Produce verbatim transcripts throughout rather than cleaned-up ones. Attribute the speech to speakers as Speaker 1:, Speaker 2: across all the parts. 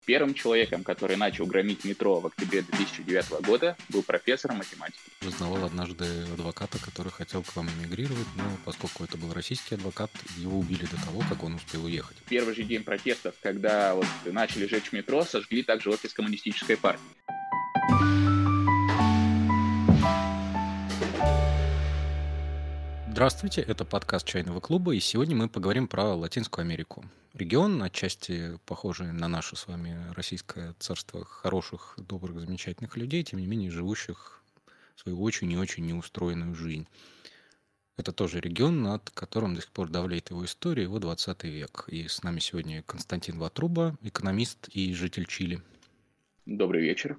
Speaker 1: Первым человеком, который начал громить метро в октябре две тысячи девятого года, был профессор математики.
Speaker 2: Узнавал однажды адвоката, который хотел к вам эмигрировать, но поскольку это был российский адвокат, его убили до того, как он успел уехать.
Speaker 1: В первый же день протестов, когда вот начали жечь метро, сожгли также офис коммунистической партии.
Speaker 2: Здравствуйте, это подкаст «Чайного клуба», и сегодня мы поговорим про Латинскую Америку. Регион, отчасти похожий на наше с вами российское царство хороших, добрых, замечательных людей, тем не менее живущих свою очень и очень неустроенную жизнь. Это тоже регион, над которым до сих пор давлеет его история, его двадцатый век. И с нами сегодня Константин Ватруба, экономист и житель Чили.
Speaker 1: Добрый вечер.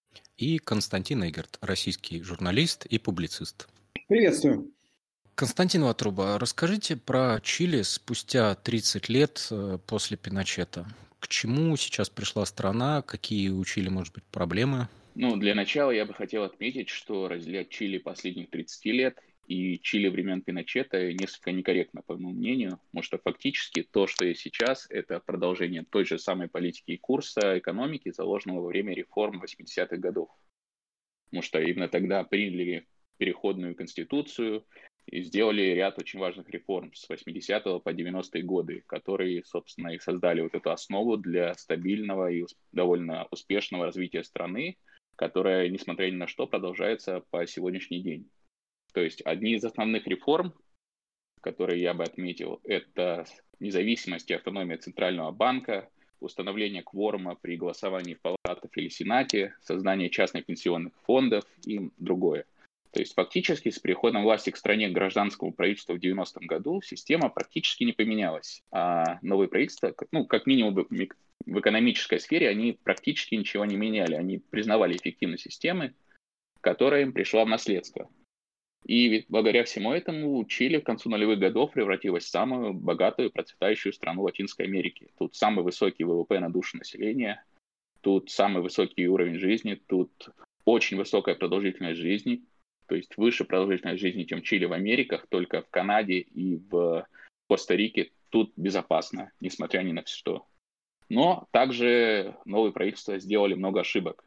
Speaker 2: И Константин Эгерт, российский журналист и публицист.
Speaker 3: Приветствую.
Speaker 2: Константин Ватруба, расскажите про Чили спустя тридцать лет после Пиночета. К чему сейчас пришла страна? Какие у Чили, может быть, проблемы?
Speaker 1: Ну, для начала я бы хотел отметить, что разделять Чили последних тридцати лет и Чили времен Пиночета несколько некорректно, по моему мнению, потому что фактически то, что есть сейчас, это продолжение той же самой политики и курса экономики, заложенного во время реформ восьмидесятых годов. Потому что именно тогда приняли переходную конституцию и сделали ряд очень важных реформ с восьмидесятого по девяностые годы, которые, собственно, и создали вот эту основу для стабильного и довольно успешного развития страны, которая, несмотря ни на что, продолжается по сегодняшний день. То есть одни из основных реформ, которые я бы отметил, это независимость и автономия Центрального банка, установление кворума при голосовании в палатах или Сенате, создание частных пенсионных фондов и другое. То есть фактически с приходом власти к стране к гражданскому правительству в девяностом году система практически не поменялась. А новые правительства, ну, как минимум в экономической сфере, они практически ничего не меняли. Они признавали эффективность системы, которая им пришла в наследство. И благодаря всему этому Чили к концу нулевых годов превратилась в самую богатую и процветающую страну Латинской Америки. Тут самый высокий ВВП на душу населения, тут самый высокий уровень жизни, тут очень высокая продолжительность жизни, то есть выше продолжительность жизни, чем Чили в Америках, только в Канаде и в Коста-Рике тут безопасно, несмотря ни на что. Но также новые правительства сделали много ошибок.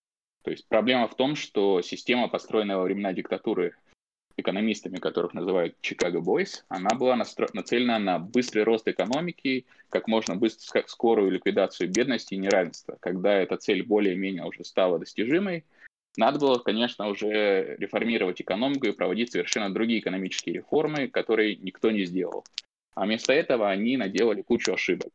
Speaker 1: То есть проблема в том, что система, построенная во времена диктатуры экономистами, которых называют Chicago Boys, она была настро... нацелена на быстрый рост экономики, как можно быстро, как скорую ликвидацию бедности и неравенства. Когда эта цель более-менее уже стала достижимой, надо было, конечно, уже реформировать экономику и проводить совершенно другие экономические реформы, которые никто не сделал. А вместо этого они наделали кучу ошибок.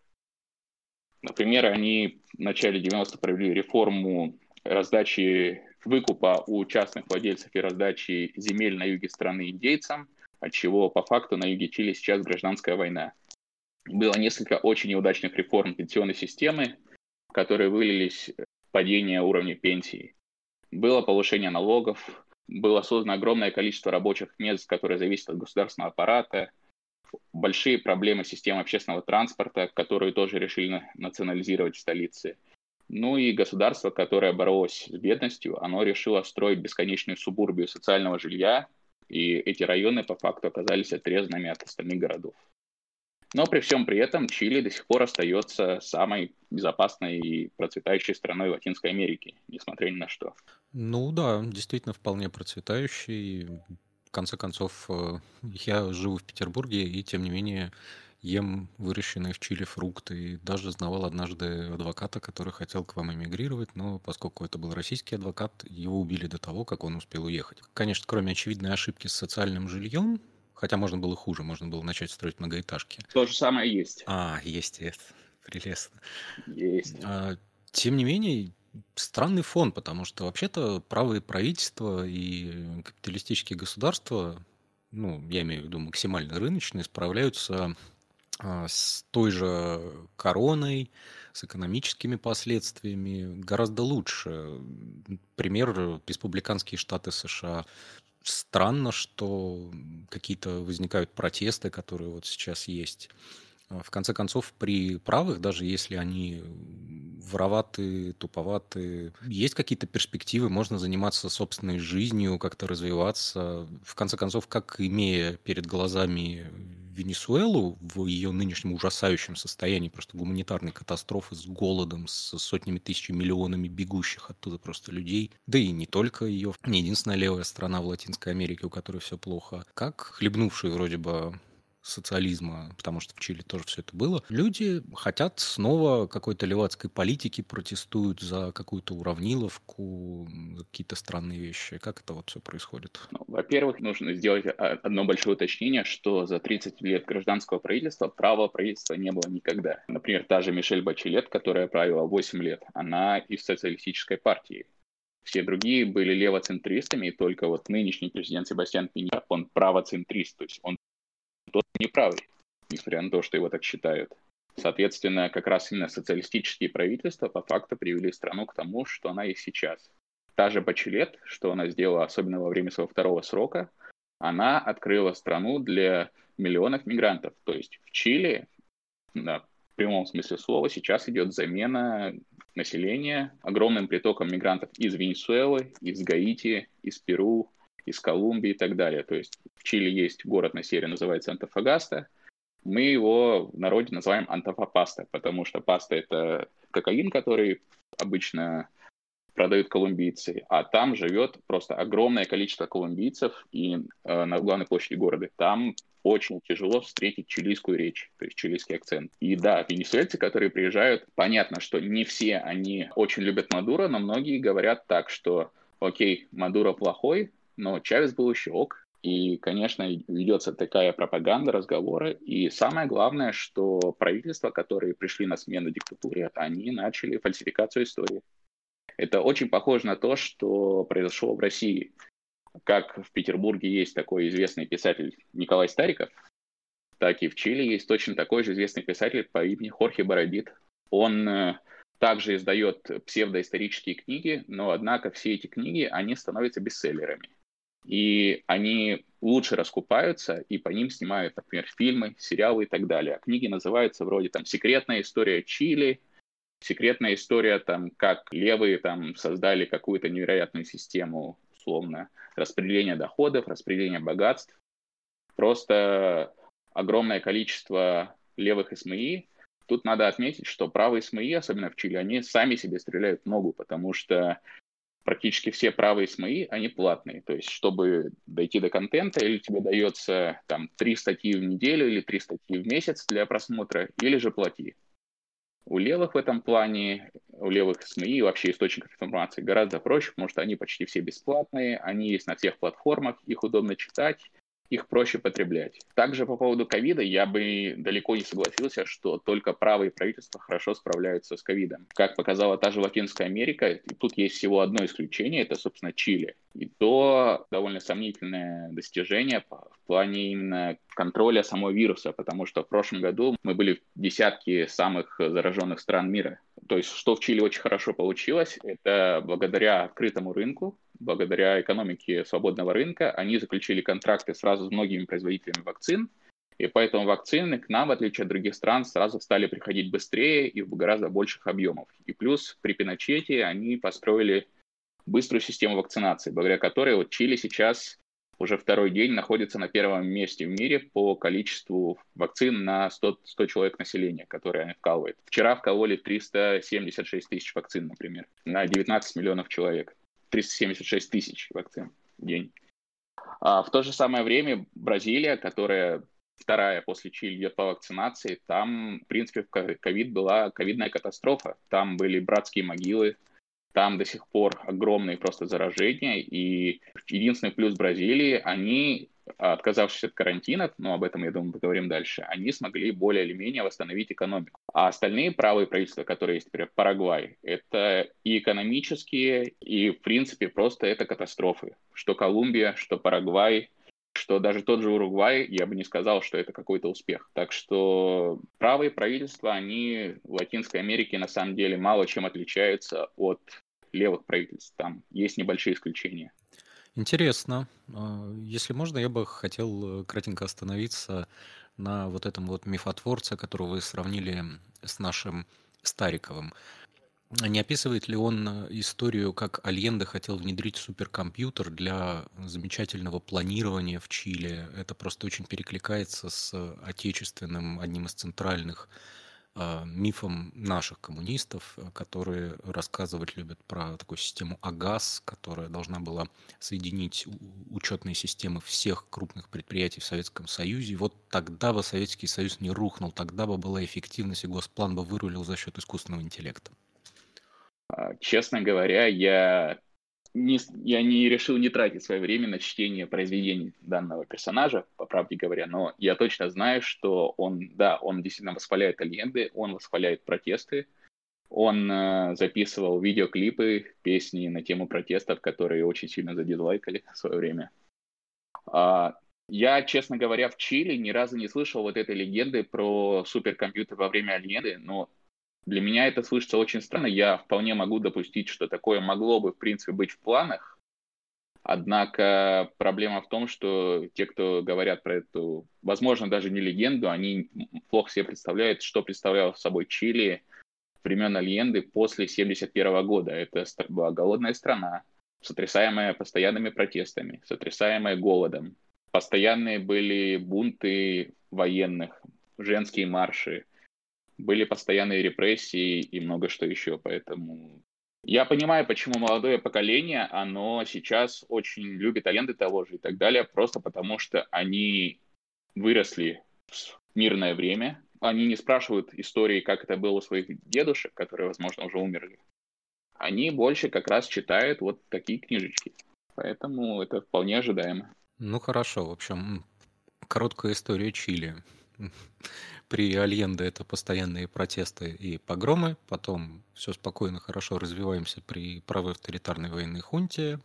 Speaker 1: Например, они в начале девяностых провели реформу раздачи выкупа у частных владельцев и раздачи земель на юге страны индейцам, отчего по факту на юге Чили сейчас гражданская война. Было несколько очень неудачных реформ пенсионной системы, которые вылились в падение уровня пенсий. Было повышение налогов, было создано огромное количество рабочих мест, которые зависят от государственного аппарата, большие проблемы системы общественного транспорта, которую тоже решили национализировать в столице. Ну и государство, которое боролось с бедностью, оно решило строить бесконечную субурбию социального жилья, и эти районы по факту оказались отрезанными от остальных городов. Но при всем при этом Чили до сих пор остается самой безопасной и процветающей страной Латинской Америки, несмотря ни на что.
Speaker 2: Ну да, действительно вполне процветающий. В конце концов, я живу в Петербурге, и тем не менее ем выращенные в Чили фрукты. И даже знавал однажды адвоката, который хотел к вам эмигрировать, но поскольку это был российский адвокат, его убили до того, как он успел уехать. Конечно, кроме очевидной ошибки с социальным жильем, хотя можно было хуже, можно было начать строить многоэтажки.
Speaker 1: То же самое есть.
Speaker 2: А, есть это. Прелестно.
Speaker 1: Есть.
Speaker 2: А, тем не менее, странный фон, потому что вообще-то правые правительства и капиталистические государства, ну, я имею в виду максимально рыночные, справляются а, с той же короной, с экономическими последствиями гораздо лучше. Пример: республиканские штаты США. Странно, что какие-то возникают протесты, которые вот сейчас есть. В конце концов, при правых, даже если они вороваты, туповаты, есть какие-то перспективы, можно заниматься собственной жизнью, как-то развиваться. В конце концов, как, имея перед глазами Венесуэлу в ее нынешнем ужасающем состоянии, просто гуманитарной катастрофы с голодом, с сотнями тысяч, миллионами бегущих оттуда просто людей, да и не только ее, не единственная левая страна в Латинской Америке, у которой все плохо, как хлебнувшие вроде бы социализма, потому что в Чили тоже все это было, люди хотят снова какой-то левацкой политики, протестуют за какую-то уравниловку, за какие-то странные вещи. Как это вот все происходит?
Speaker 1: Ну, во-первых, нужно сделать а, одно большое уточнение, что за тридцать лет гражданского правительства права правительства не было никогда. Например, та же Мишель Бачелет, которая правила восемь лет, она из социалистической партии. Все другие были левоцентристами, и только вот нынешний президент Себастьян Пиньера, он правоцентрист, то есть он тот неправый, несмотря на то, что его так считают. Соответственно, как раз именно социалистические правительства по факту привели страну к тому, что она есть сейчас. Та же Бачелет, что она сделала, особенно во время своего второго срока, она открыла страну для миллионов мигрантов. То есть в Чили, да, в прямом смысле слова, сейчас идет замена населения огромным притоком мигрантов из Венесуэлы, из Гаити, из Перу, из Колумбии и так далее. То есть в Чили есть город на севере, называется Антофагаста. Мы его в народе называем антофапаста, потому что паста – это кокаин, который обычно продают колумбийцы, а там живет просто огромное количество колумбийцев, и э, на главной площади города там очень тяжело встретить чилийскую речь, то есть чилийский акцент. И да, венесуэльцы, которые приезжают, понятно, что не все они очень любят Мадуро, но многие говорят так, что окей, Мадуро плохой, но Чавес был еще ок. И, конечно, ведется такая пропаганда, разговоры. И самое главное, что правительства, которые пришли на смену диктатуре, они начали фальсификацию истории. Это очень похоже на то, что произошло в России. Как в Петербурге есть такой известный писатель Николай Стариков, так и в Чили есть точно такой же известный писатель по имени Хорхе Барадит. Он э, также издает псевдоисторические книги, но, однако, все эти книги, они становятся бестселлерами. И они лучше раскупаются, и по ним снимают, например, фильмы, сериалы и так далее. А книги называются вроде там «Секретная история Чили», секретная история, там, как левые там создали какую-то невероятную систему, условно, распределения доходов, распределения богатств. Просто огромное количество левых ИСМИ. Тут надо отметить, что правые СМИ, особенно в Чили, они сами себе стреляют в ногу, потому что практически все правые СМИ, они платные. То есть, чтобы дойти до контента, или тебе дается там три статьи в неделю, или три статьи в месяц для просмотра, или же плати. У левых в этом плане, у левых СМИ и вообще источников информации гораздо проще, потому что они почти все бесплатные, они есть на всех платформах, их удобно читать, их проще потреблять. Также по поводу ковида я бы далеко не согласился, что только правые правительства хорошо справляются с ковидом. Как показала та же Латинская Америка, и тут есть всего одно исключение, это, собственно, Чили. И то довольно сомнительное достижение в плане именно контроля самого вируса, потому что в прошлом году мы были в десятке самых зараженных стран мира. То есть, что в Чили очень хорошо получилось, это благодаря открытому рынку, благодаря экономике свободного рынка, они заключили контракты сразу с многими производителями вакцин, и поэтому вакцины к нам, в отличие от других стран, сразу стали приходить быстрее и в гораздо больших объемах. И плюс при Пиночете они построили быструю систему вакцинации, благодаря которой вот Чили сейчас уже второй день находится на первом месте в мире по количеству вакцин на сто, сто человек населения, которые они вкалывают. Вчера вкололи триста семьдесят шесть тысяч вакцин, например, на девятнадцать миллионов человек. триста семьдесят шесть тысяч вакцин в день. А в то же самое время Бразилия, которая вторая после Чили идет по вакцинации, там, в принципе, в ковид была ковидная катастрофа. Там были братские могилы, там до сих пор огромные просто заражения, и единственный плюс Бразилии, они, отказавшись от карантина, ну, об этом, я думаю, поговорим дальше, они смогли более или менее восстановить экономику. А остальные правые правительства, которые есть, например, Парагвай, это и экономические, и, в принципе, просто это катастрофы. Что Колумбия, что Парагвай, что даже тот же Уругвай, я бы не сказал, что это какой-то успех. Так что правые правительства, они в Латинской Америке на самом деле мало чем отличаются от левых правительств. Там есть небольшие исключения.
Speaker 2: Интересно. А, Если можно, я бы хотел э, кратенько остановиться на вот этом вот мифотворце, которого вы сравнили с нашим Стариковым. Не описывает ли он э, историю, как Альенде хотел внедрить суперкомпьютер для замечательного планирования в Чили? Это просто очень перекликается с отечественным, одним из центральных а, мифом наших коммунистов, э, которые рассказывать любят про такую систему АГАС, которая должна была соединить у- учетные системы всех крупных предприятий в Советском Союзе. И вот тогда бы Советский Союз не рухнул, тогда бы была эффективность, и Госплан бы вырулил за счет искусственного интеллекта.
Speaker 1: А, Честно говоря, я не, с- я не решил не тратить свое время на чтение произведений данного персонажа, по правде говоря, но я точно знаю, что он, да, он действительно восхваляет Альенде, он восхваляет протесты, он э, записывал видеоклипы, песни на тему протестов, которые очень сильно задизлайкали в свое время. А, я, честно говоря, в Чили ни разу не слышал вот этой легенды про суперкомпьютер во время Альенды, но для меня это слышится очень странно. Я вполне могу допустить, что такое могло бы, в принципе, быть в планах. Однако проблема в том, что те, кто говорят про эту, возможно, даже не легенду, они плохо себе представляют, что представлял собой Чили времен Альенды после семьдесят первого года. Это ст- была голодная страна, сотрясаемая постоянными протестами, сотрясаемая голодом. Постоянные были бунты военных, женские марши, были постоянные репрессии и много что еще. Поэтому я понимаю, почему молодое поколение, оно сейчас очень любит Альенде того же и так далее, просто потому что они выросли в мирное время. Они не спрашивают истории, как это было у своих дедушек, которые, возможно, уже умерли. Они больше как раз читают вот такие книжечки. Поэтому это вполне ожидаемо.
Speaker 2: Ну хорошо, в общем, короткая история Чили. При Альенде это постоянные протесты и погромы, потом все спокойно, хорошо развиваемся при правой авторитарной военной хунте,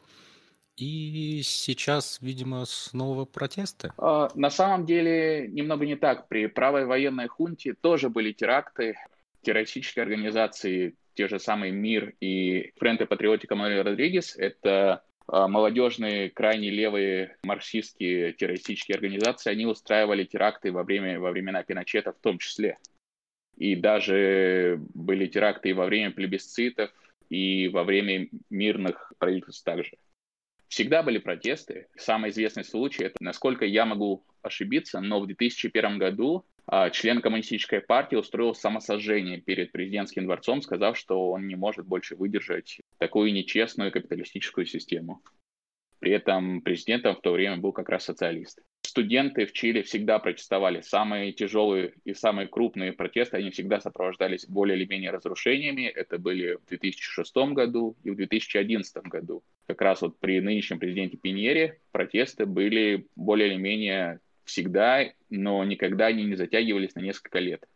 Speaker 2: и сейчас, видимо, снова протесты.
Speaker 1: А, На самом деле немного не так. При правой военной хунте тоже были теракты, террористические организации, те же самые МИР и Френте Патриотика Мануэль Родригес. Это а, молодежные, крайне левые марксистские террористические организации. Они устраивали теракты во время, во времена Пиночета в том числе. И даже были теракты и во время плебисцитов, и во время мирных правительств также. Всегда были протесты. Самый известный случай, это, насколько я могу ошибиться, но в две тысячи первом году а, член коммунистической партии устроил самосожжение перед президентским дворцом, сказав, что он не может больше выдержать такую нечестную капиталистическую систему. При этом президентом в то время был как раз социалист. Студенты в Чили всегда протестовали. Самые тяжелые и самые крупные протесты, они всегда сопровождались более или менее разрушениями. Это были в две тысячи шестом году и в две тысячи одиннадцатом году. Как раз вот при нынешнем президенте Пиньере протесты были более или менее всегда, но никогда они не затягивались на несколько лет.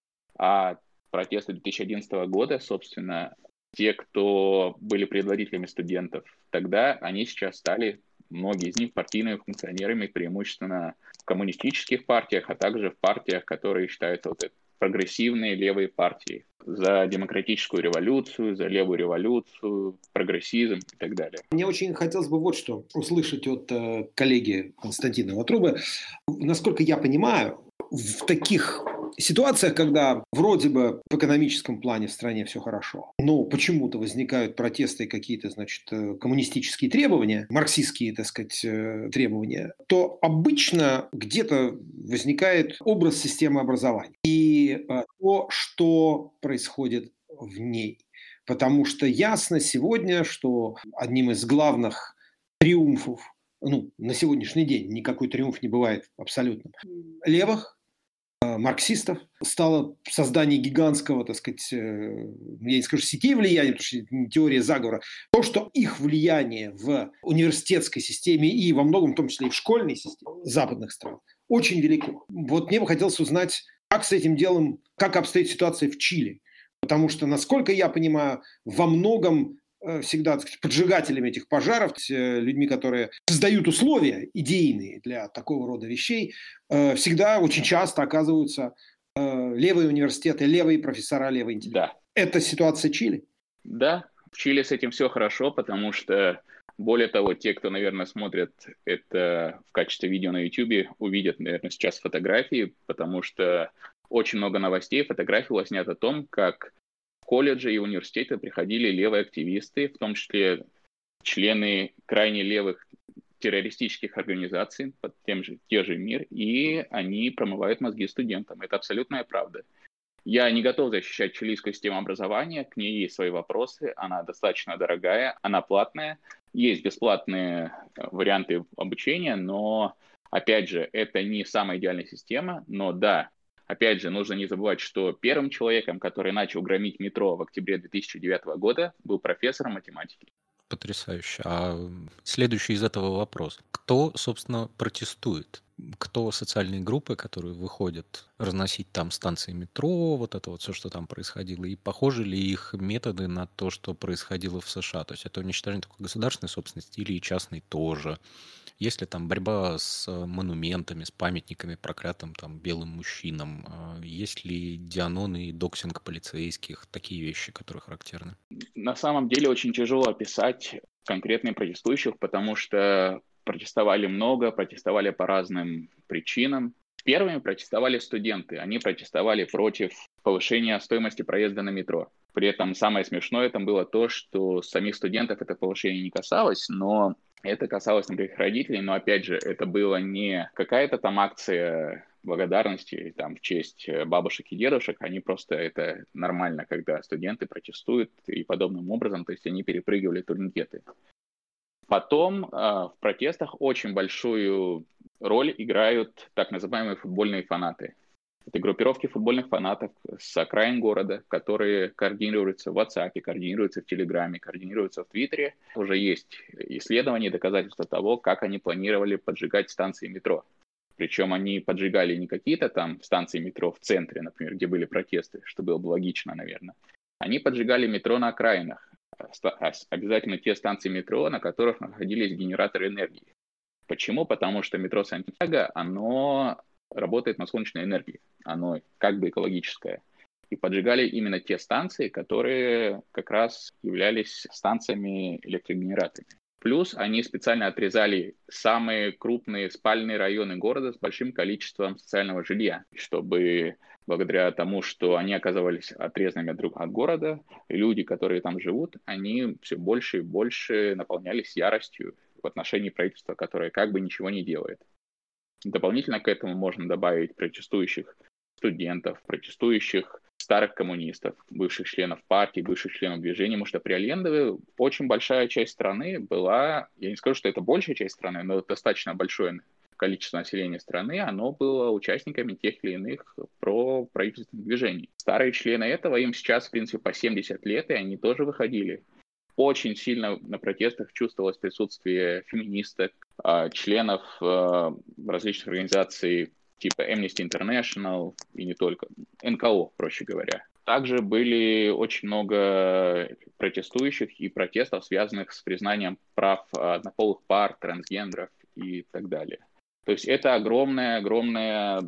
Speaker 1: А протесты две тысячи одиннадцатого года, собственно, те, кто были предводителями студентов тогда, они сейчас стали, многие из них, партийными функционерами, преимущественно в коммунистических партиях, а также в партиях, которые считаются вот прогрессивные левые партии. За демократическую революцию, за левую революцию, прогрессизм и так далее.
Speaker 3: Мне очень хотелось бы вот что услышать от э, коллеги Константина Ватрубы. Насколько я понимаю, в таких ситуациях, когда вроде бы в экономическом плане в стране все хорошо, но почему-то возникают протесты и какие-то, значит, коммунистические требования, марксистские, так сказать, требования, то обычно где-то возникает образ системы образования и то, что происходит в ней. Потому что ясно сегодня, что одним из главных триумфов, ну, на сегодняшний день никакой триумф не бывает абсолютно, левых, марксистов, стало создание гигантского, так сказать, я не скажу сетей влияния, потому что это теория заговора, то, что их влияние в университетской системе и во многом, в том числе и в школьной системе западных стран, очень велико. Вот мне бы хотелось узнать, как с этим делом, как обстоит ситуация в Чили. Потому что, насколько я понимаю, во многом всегда, так сказать, поджигателями этих пожаров, людьми, которые создают условия идейные для такого рода вещей, всегда очень часто оказываются левые университеты, левые профессора, левые интеллекты. Да. Это ситуация Чили?
Speaker 1: Да, в Чили с этим все хорошо, потому что, более того, те, кто, наверное, смотрят это в качестве видео на YouTube, увидят, наверное, сейчас фотографии, потому что очень много новостей, фотографий было снято о том, как В колледжи и университеты приходили левые активисты, в том числе члены крайне левых террористических организаций, под тем же, те же МИР, и они промывают мозги студентам. Это абсолютная правда. Я не готов защищать чилийскую систему образования, к ней есть свои вопросы, она достаточно дорогая, она платная, есть бесплатные варианты обучения, но, опять же, это не самая идеальная система, но да, опять же, нужно не забывать, что первым человеком, который начал громить метро в октябре две тысячи девятого года, был профессором математики.
Speaker 2: Потрясающе. А следующий из этого вопрос. Кто, собственно, протестует? Кто социальные группы, которые выходят разносить там станции метро, вот это вот все, что там происходило, и похожи ли их методы на то, что происходило в США? То есть это уничтожение такой государственной собственности или и частной тоже? Есть ли там борьба с монументами, с памятниками проклятым там белым мужчинам? Есть ли дианоны и доксинг полицейских? Такие вещи, которые характерны?
Speaker 1: На самом деле очень тяжело описать конкретных протестующих, потому что протестовали много, протестовали по разным причинам. Первыми протестовали студенты. Они протестовали против повышения стоимости проезда на метро. При этом самое смешное там было то, что самих студентов это повышение не касалось, но это касалось, например, их родителей. Но опять же, это было не какая-то там акция благодарности там, в честь бабушек и дедушек. Они просто, это нормально, когда студенты протестуют и подобным образом, то есть они перепрыгивали турникеты. Потом э, в протестах очень большую роль играют так называемые футбольные фанаты. Это группировки футбольных фанатов с окраин города, которые координируются в WhatsApp, координируются в Телеграме, координируются в Твиттере. Уже есть исследования и доказательства того, как они планировали поджигать станции метро. Причем они поджигали не какие-то там станции метро в центре, например, где были протесты, что было бы логично, наверное. Они поджигали метро на окраинах. Обязательно те станции метро, на которых находились генераторы энергии. Почему? Потому что метро Сантьяго, оно работает на солнечной энергии, оно как бы экологическое. И поджигали именно те станции, которые как раз являлись станциями электрогенераторами. Плюс они специально отрезали самые крупные спальные районы города с большим количеством социального жилья, чтобы благодаря тому, что они оказывались отрезанными друг от города, люди, которые там живут, они все больше и больше наполнялись яростью в отношении правительства, которое как бы ничего не делает. Дополнительно к этому можно добавить протестующих студентов, протестующих старых коммунистов, бывших членов партии, бывших членов движения, потому что при Алендове очень большая часть страны была, я не скажу, что это большая часть страны, но достаточно большое количество населения страны, оно было участниками тех или иных проправительственных движений. Старые члены этого, им сейчас, в принципе, по семьдесят лет, и они тоже выходили. Очень сильно на протестах чувствовалось присутствие феминисток, членов различных организаций типа Amnesty International и не только, эн ка о, проще говоря. Также были очень много протестующих и протестов, связанных с признанием прав однополых пар, трансгендеров и так далее. То есть это огромная-огромная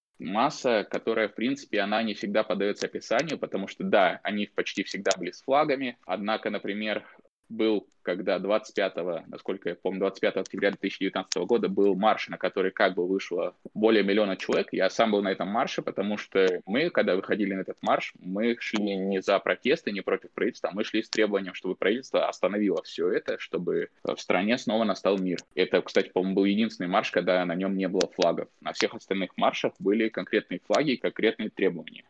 Speaker 1: масса, которая, в принципе, она не всегда поддается описанию, потому что, да, они почти всегда были с флагами, однако, например, был, когда двадцать пятого, насколько я помню, двадцать пятого октября две тысячи девятнадцатого года был марш, на который как бы вышло более миллиона человек. Я сам был на этом марше, потому что мы, когда выходили на этот марш, мы шли не за протесты, не против правительства, мы шли с требованием, чтобы правительство остановило все это, чтобы в стране снова настал мир. Это, кстати, по-моему, был единственный марш, когда на нем не было флагов. На всех остальных маршах были конкретные флаги и конкретные требования.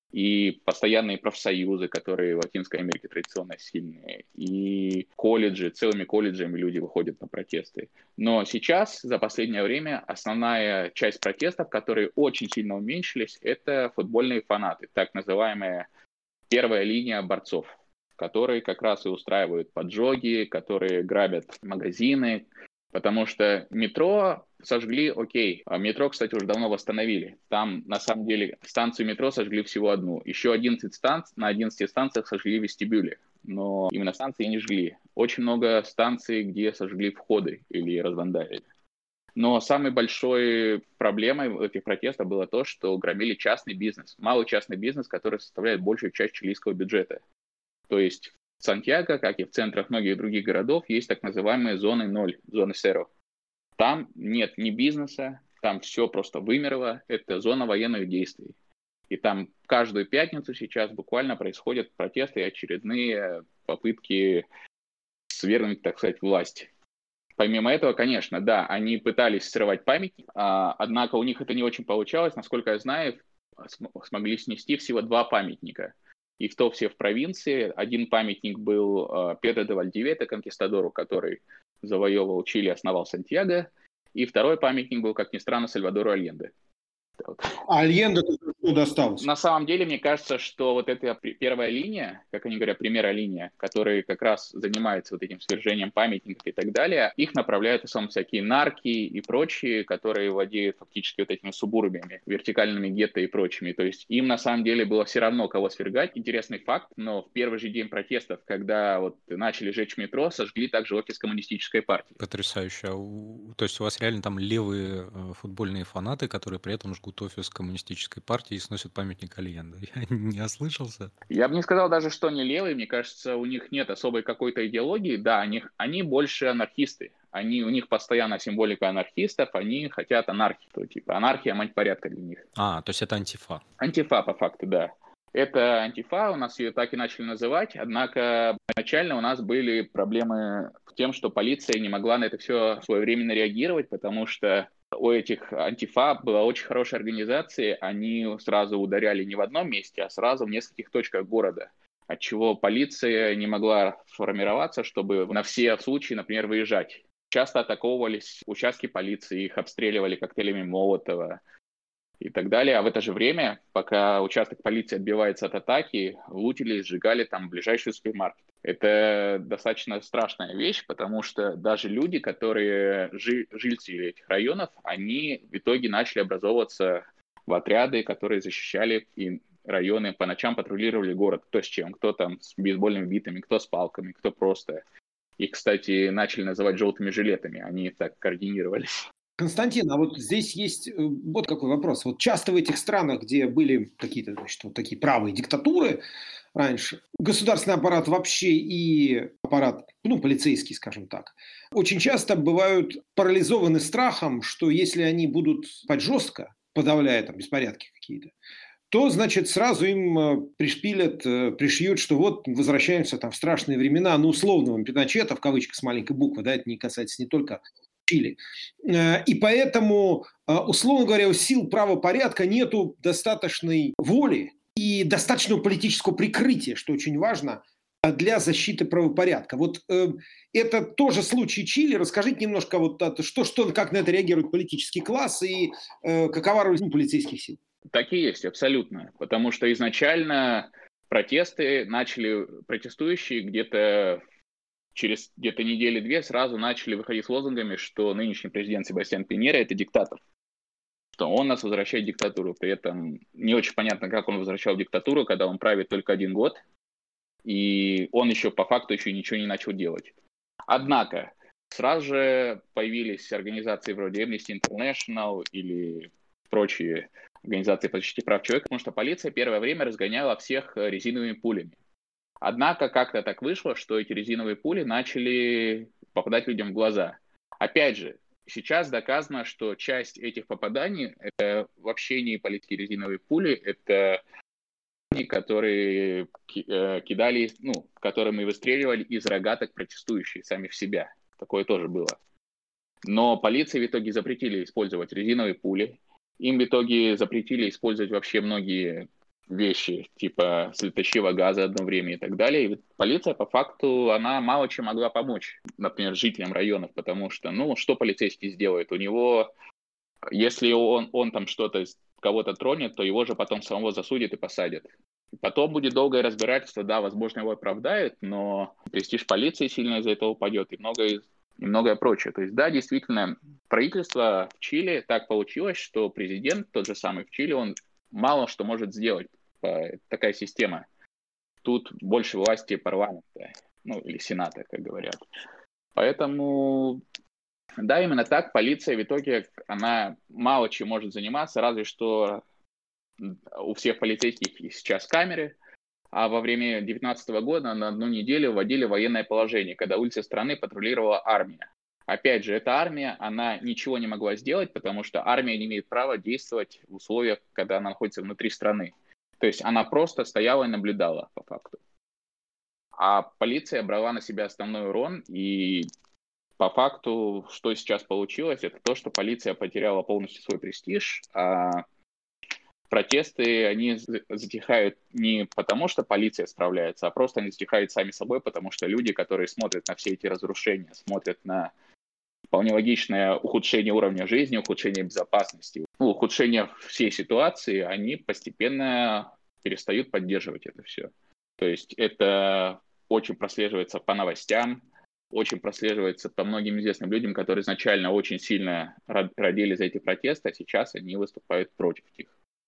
Speaker 1: И постоянные профсоюзы, которые в Латинской Америке традиционно сильные, и колледжи, целыми колледжами люди выходят на протесты. Но сейчас, за последнее время, основная часть протестов, которые очень сильно уменьшились, это футбольные фанаты, так называемая первая линия борцов, которые как раз и устраивают поджоги, которые грабят магазины. Потому что метро сожгли, окей, а метро, кстати, уже давно восстановили. Там, на самом деле, станцию метро сожгли всего одну. Еще одиннадцать станций, на одиннадцати станциях сожгли вестибюли. Но именно станции не жгли. Очень много станций, где сожгли входы или развандалили. Но самой большой проблемой этих протестов было то, что громили частный бизнес. Малый частный бизнес, который составляет большую часть чилийского бюджета. То есть в Сантьяго, как и в центрах многих других городов, есть так называемые зоны ноль, зоны зеро. Там нет ни бизнеса, там все просто вымерло, это зона военных действий. И там каждую пятницу сейчас буквально происходят протесты и очередные попытки свергнуть, так сказать, власть. Помимо этого, конечно, да, они пытались срывать памятник, а, однако у них это не очень получалось. Насколько я знаю, см- смогли снести всего два памятника. И то все в провинции. Один памятник был а, Педро де Вальдивейта, конкистадору, который завоевывал Чили, основал Сантьяго. И второй памятник был, как ни странно, Сальвадору Альенде. Вот.
Speaker 3: А Альенде что досталось?
Speaker 1: На самом деле, мне кажется, что вот эта первая линия, как они говорят, примера линия, которая как раз занимается вот этим свержением памятников и так далее, их направляют в основном всякие нарки и прочие, которые владеют фактически вот этими субурбиями, вертикальными гетто и прочими. То есть им на самом деле было все равно, кого свергать. Интересный факт, но в первый же день протестов, когда вот начали жечь метро, сожгли также офис коммунистической партии.
Speaker 2: Потрясающе. А у- То есть у вас реально там левые э, футбольные фанаты, которые при этом жгут офис коммунистической партии и сносят памятник Альенде. Я не ослышался.
Speaker 1: Я бы не сказал даже, что они левые. Мне кажется, у них нет особой какой-то идеологии. Да, они, они больше анархисты. Они, у них постоянно символика анархистов. Они хотят анархии. То, типа анархия, мать порядка для них.
Speaker 2: А, то есть это антифа.
Speaker 1: Антифа, по факту, да. Это антифа, у нас ее так и начали называть. Однако изначально у нас были проблемы с тем, что полиция не могла на это все своевременно реагировать, потому что у этих антифа была очень хорошая организация, они сразу ударяли не в одном месте, а сразу в нескольких точках города, отчего полиция не могла формироваться, чтобы на все случаи, например, выезжать. Часто атаковывались участки полиции, их обстреливали коктейлями Молотова и так далее. А в это же время, пока участок полиции отбивается от атаки, лутили и сжигали там ближайший супермаркет. Это достаточно страшная вещь, потому что даже люди, которые жи- жильцы этих районов, они в итоге начали образовываться в отряды, которые защищали и районы, по ночам патрулировали город. Кто с чем, кто там с бейсбольными битами, кто с палками, кто просто. Их, кстати, начали называть желтыми жилетами, они так координировались.
Speaker 3: Константин, а вот здесь есть э, вот какой вопрос. Вот часто в этих странах, где были какие-то, значит, вот такие правые диктатуры раньше, государственный аппарат вообще и аппарат, ну, полицейский, скажем так, очень часто бывают парализованы страхом, что если они будут спать жестко, подавляя там беспорядки какие-то, то, значит, сразу им э, пришпилят, э, пришьют, что вот возвращаемся там в страшные времена, ну, условного Пиночета, в кавычках с маленькой буквы, да, это не касается не только Чили. Э, И поэтому, э, условно говоря, у сил правопорядка нету достаточной воли и достаточного политического прикрытия, что очень важно, э, для защиты правопорядка. Вот э, это тоже случай Чили. Расскажите немножко, вот, это, что, что, как на это реагирует политический класс и э, какова роль ну, полицейских сил.
Speaker 1: Так и есть, абсолютно. Потому что изначально протесты начали, протестующие где-то через где-то недели-две сразу начали выходить с лозунгами, что нынешний президент Себастьян Пиньера – это диктатор, что он нас возвращает в диктатуру. При этом не очень понятно, как он возвращал диктатуру, когда он правит только один год, и он еще по факту еще ничего не начал делать. Однако сразу же появились организации вроде Amnesty International или прочие организации по защите прав человека, потому что полиция первое время разгоняла всех резиновыми пулями. Однако как-то так вышло, что эти резиновые пули начали попадать людям в глаза. Опять же, сейчас доказано, что часть этих попаданий – это вообще не политические резиновые пули, это пули, которые кидали, ну, которыми выстреливали из рогаток протестующие сами в себя. Такое тоже было. Но полиции в итоге запретили использовать резиновые пули. Им в итоге запретили использовать вообще многие вещи, типа слезоточивого газа одно время и так далее. И полиция, по факту, она мало чем могла помочь, например, жителям районов, потому что, ну, что полицейский сделает? У него, если он, он там что-то, кого-то тронет, то его же потом самого засудят и посадят. Потом будет долгое разбирательство, да, возможно, его оправдают, но престиж полиции сильно из-за этого упадет, и многое, и многое прочее. То есть, да, действительно, правительство в Чили так получилось, что президент, тот же самый в Чили, он мало что может сделать. Такая система. Тут больше власти парламента, ну, или сената, как говорят. Поэтому, да, именно так полиция в итоге, она мало чем может заниматься, разве что у всех полицейских сейчас камеры, а во время две тысячи девятнадцатого года на одну неделю вводили военное положение, когда улицы страны патрулировала армия. опять же, эта армия, она ничего не могла сделать, потому что армия не имеет права действовать в условиях, когда она находится внутри страны. То есть она просто стояла и наблюдала по факту. А полиция брала на себя основной урон, и по факту, что сейчас получилось, это то, что полиция потеряла полностью свой престиж, а протесты, они затихают не потому, что полиция справляется, а просто они затихают сами собой, потому что люди, которые смотрят на все эти разрушения, смотрят на вполне логичное ухудшение уровня жизни, ухудшение безопасности, ну, ухудшение всей ситуации, они постепенно перестают поддерживать это все. То есть это очень прослеживается по новостям, очень прослеживается по многим известным людям, которые изначально очень сильно родили за эти протесты, а сейчас они выступают против них.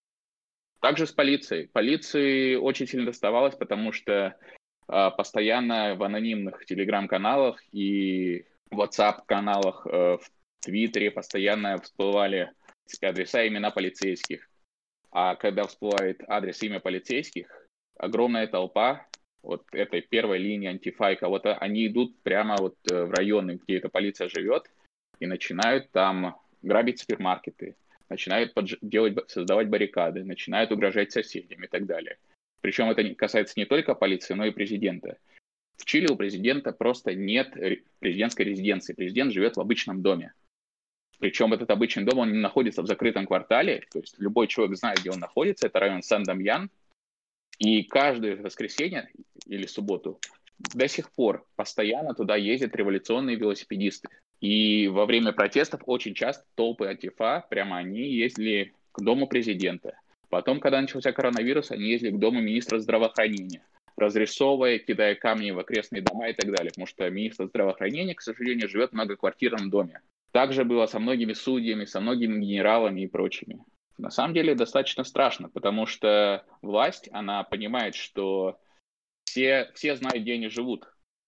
Speaker 1: Также с полицией. Полиции очень сильно доставалось, потому что э, постоянно в анонимных телеграм-каналах и WhatsApp-каналах, э, в Твиттере постоянно всплывали адреса и имена полицейских. А когда всплывает адрес и имя полицейских, огромная толпа вот этой первой линии антифа и кого-то, они идут прямо вот в районы, где эта полиция живет, и начинают там грабить супермаркеты, начинают подж- делать, создавать баррикады, начинают угрожать соседям и так далее. Причем это касается не только полиции, но и президента. В Чили у президента просто нет президентской резиденции. Президент живет в обычном доме. Причем этот обычный дом, он не находится в закрытом квартале, то есть любой человек знает, где он находится, это район Сан-Дамьян, и каждое воскресенье или субботу до сих пор постоянно туда ездят революционные велосипедисты. И во время протестов очень часто толпы антифа, прямо они ездили к дому президента. Потом, когда начался коронавирус, они ездили к дому министра здравоохранения, разрисовывая, кидая камни в окрестные дома и так далее, потому что министр здравоохранения, к сожалению, живет в многоквартирном доме. Также было со многими судьями, со многими генералами и прочими. На самом деле достаточно страшно, потому что власть, она понимает, что все, все знают, где они живут,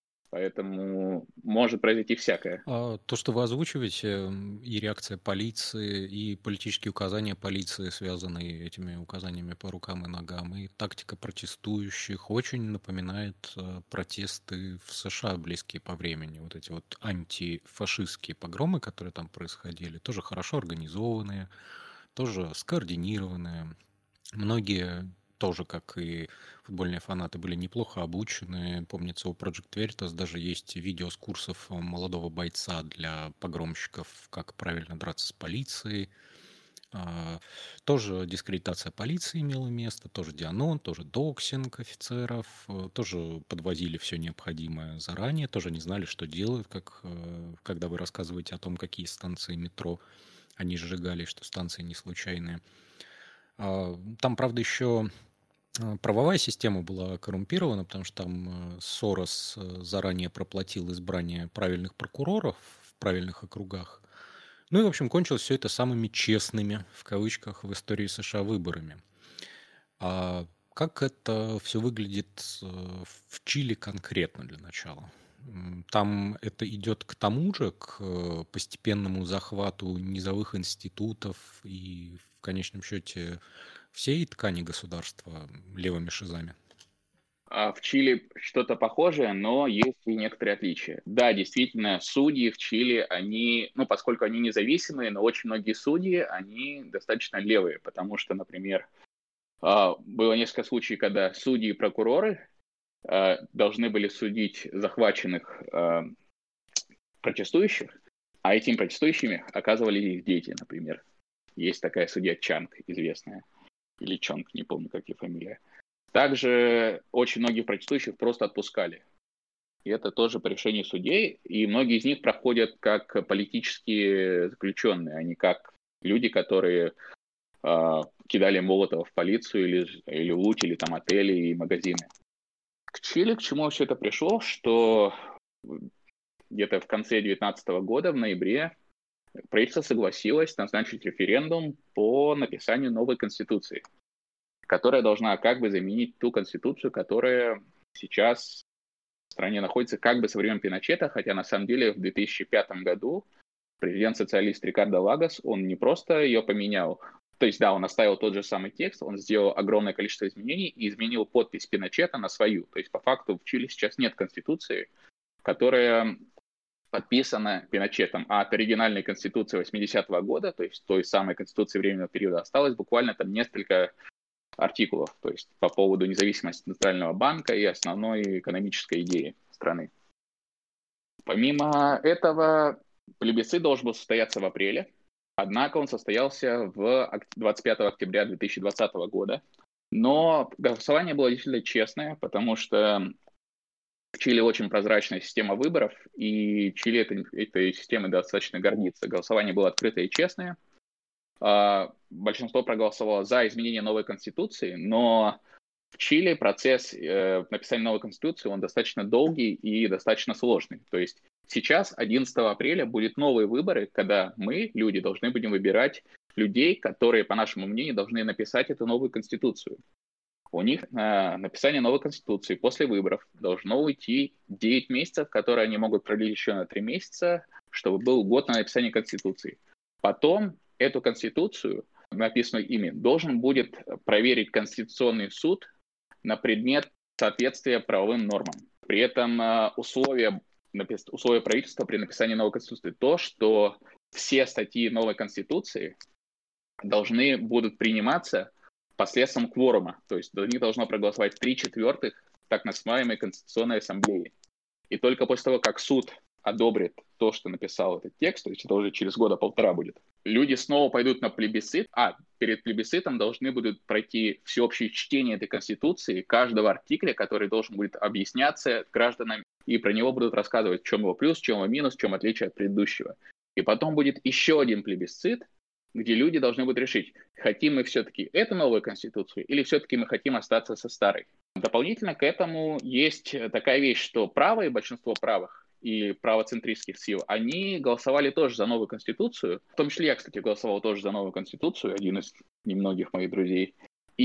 Speaker 1: поэтому может произойти всякое.
Speaker 2: А то, что вы озвучиваете, и реакция полиции, и политические указания полиции, связанные этими указаниями по рукам и ногам, и тактика протестующих, очень напоминает протесты в США, близкие по времени. Вот эти вот антифашистские погромы, которые там происходили, тоже хорошо организованные, тоже скоординированные. Многие тоже, как и футбольные фанаты, были неплохо обучены. Помнится, у Project Veritas даже есть видео с курсов молодого бойца для погромщиков, как правильно драться с полицией. Тоже дискредитация полиции имела место, тоже дианон, тоже доксинг офицеров, тоже подвозили все необходимое заранее, тоже не знали, что делают, как, когда вы рассказываете о том, какие станции метро они сжигали, что станции не случайные. Там, правда, еще правовая система была коррумпирована, потому что там Сорос заранее проплатил избрание правильных прокуроров в правильных округах. Ну и, в общем, кончилось все это самыми честными, в кавычках, в истории США выборами. А как это все выглядит в Чили конкретно для начала? Там это идет к тому же, к постепенному захвату низовых институтов и, в конечном счете, всей ткани государства левыми шизами?
Speaker 1: В Чили что-то похожее, но есть и некоторые отличия. Да, действительно, судьи в Чили, они, ну, поскольку они независимые, но очень многие судьи, они достаточно левые, потому что, например, было несколько случаев, когда судьи и прокуроры должны были судить захваченных протестующих, а этими протестующими оказывались их дети, например. Есть такая судья Чанг, известная, или Чонг, не помню, как ее фамилия. Также очень многих протестующих просто отпускали. И это тоже по решению судей, и многие из них проходят как политические заключенные, а не как люди, которые э, кидали молотов в полицию или, или лутили там отели и магазины. К Чили, к чему все это пришло, что где-то в конце две тысячи девятнадцатого года, в ноябре, правительство согласилось назначить референдум по написанию новой конституции, которая должна как бы заменить ту конституцию, которая сейчас в стране находится как бы со времен Пиночета, хотя на самом деле в две тысячи пятом году президент-социалист Рикардо Лагос, он не просто ее поменял, то есть да, он оставил тот же самый текст, он сделал огромное количество изменений и изменил подпись Пиночета на свою. То есть по факту в Чили сейчас нет конституции, которая подписана Пиночетом, а от оригинальной конституции восьмидесятого года, то есть той самой конституции временного периода, осталось буквально там несколько артикулов, то есть по поводу независимости Центрального банка и основной экономической идеи страны. Помимо этого, плебисцит должен был состояться в апреле, однако он состоялся в двадцать пятого октября две тысячи двадцатого года, но голосование было действительно честное, потому что в Чили очень прозрачная система выборов, и Чили этой, этой системой достаточно гордится. Голосование было открытое и честное. Большинство проголосовало за изменение новой конституции, но в Чили процесс э, написания новой конституции, он достаточно долгий и достаточно сложный. То есть сейчас, одиннадцатого апреля, будут новые выборы, когда мы, люди, должны будем выбирать людей, которые, по нашему мнению, должны написать эту новую конституцию. У них на написание новой конституции после выборов должно уйти девять месяцев, которые они могут продлить еще на три месяца, чтобы был год на написание конституции. Потом эту конституцию, написанную ими, должен будет проверить Конституционный суд на предмет соответствия правовым нормам. При этом условия, условия правительства при написании новой конституции то, что все статьи новой конституции должны будут приниматься посредством кворума, то есть за них должно проголосовать три четвертых так называемой Конституционной Ассамблеи. И только после того, как суд одобрит то, что написал этот текст, то есть это уже через года полтора будет, люди снова пойдут на плебисцит, а перед плебисцитом должны будут пройти всеобщее чтение этой Конституции, каждого артикля, который должен будет объясняться гражданам, и про него будут рассказывать, в чем его плюс, в чем его минус, в чем отличие от предыдущего. И потом будет еще один плебисцит, где люди должны будут решить, хотим мы все-таки эту новую конституцию или все-таки мы хотим остаться со старой. Дополнительно к этому есть такая вещь, что правые, большинство правых и правоцентристских сил, они голосовали тоже за новую конституцию. В том числе я, кстати, голосовал тоже за новую конституцию, один из немногих моих друзей.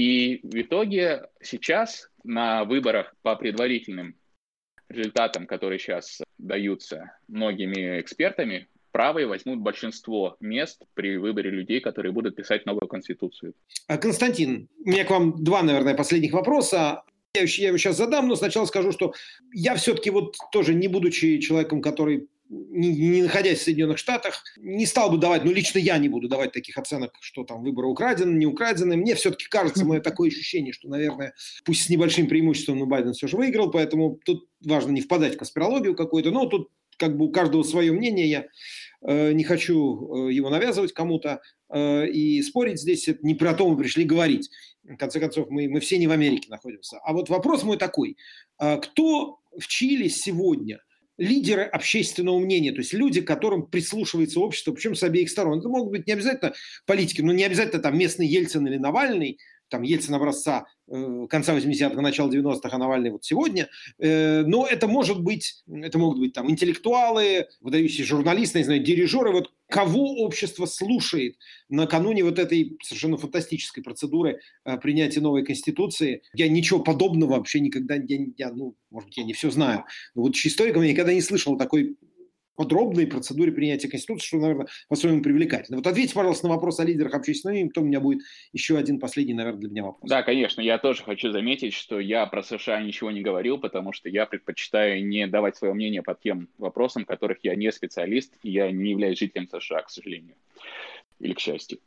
Speaker 1: И в итоге сейчас на выборах по предварительным результатам, которые сейчас даются многими экспертами, правые возьмут большинство мест при выборе людей, которые будут писать новую конституцию.
Speaker 3: Константин, у меня к вам два, наверное, последних вопроса. Я его сейчас задам, но сначала скажу, что я все-таки вот тоже, не будучи человеком, который, не, не находясь в Соединенных Штатах, не стал бы давать, ну лично я не буду давать таких оценок, что там выборы украдены, не украдены. Мне все-таки кажется, мое такое ощущение, что, наверное, пусть с небольшим преимуществом, но Байден все же выиграл, поэтому тут важно не впадать в конспирологию какую-то, но тут как бы у каждого свое мнение, я э, не хочу э, его навязывать кому-то, э, и спорить здесь, это не про то мы пришли говорить. В конце концов, мы, мы все не в Америке находимся. А вот вопрос мой такой. Э, кто в Чили сегодня лидеры общественного мнения, то есть люди, к которым прислушивается общество, причем с обеих сторон? Это могут быть не обязательно политики, но не обязательно там местный Ельцин или Навальный, там Ельцин образца э, конца восьмидесятых, начала девяностых, а Навальный вот сегодня. Э, но это может быть, это могут быть там интеллектуалы, выдающиеся журналисты, не знаю, дирижеры. Вот кого общество слушает накануне вот этой совершенно фантастической процедуры э, принятия новой конституции? Я ничего подобного вообще никогда, я, я, ну, может быть, я не все знаю. Но вот историком я никогда не слышал такой подробной процедуре принятия Конституции, что, наверное, по-своему привлекательно. Вот ответьте, пожалуйста, на вопрос о лидерах общественного мнения, потом у меня будет еще один последний, наверное, для меня вопрос.
Speaker 1: Да, конечно, я тоже хочу заметить, что я про США ничего не говорил, потому что я предпочитаю не давать свое мнение по тем вопросам, в которых я не специалист, и я не являюсь жителем США, к сожалению, или к счастью.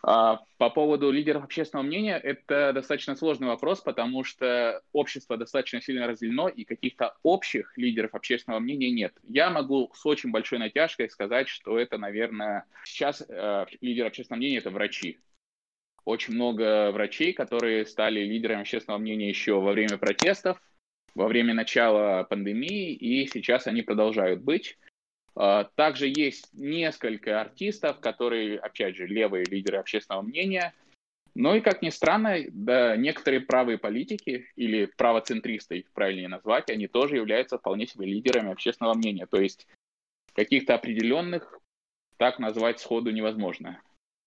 Speaker 1: А по поводу лидеров общественного мнения, это достаточно сложный вопрос, потому что общество достаточно сильно разделено, и каких-то общих лидеров общественного мнения нет. Я могу с очень большой натяжкой сказать, что это, наверное, сейчас э, лидеры общественного мнения – это врачи. Очень много врачей, которые стали лидерами общественного мнения еще во время протестов, во время начала пандемии, и сейчас они продолжают быть. Также есть несколько артистов, которые, опять же, левые лидеры общественного мнения. Ну и, как ни странно, да, некоторые правые политики, или правоцентристы, их правильнее назвать, они тоже являются вполне себе лидерами общественного мнения. То есть каких-то определенных так назвать сходу невозможно.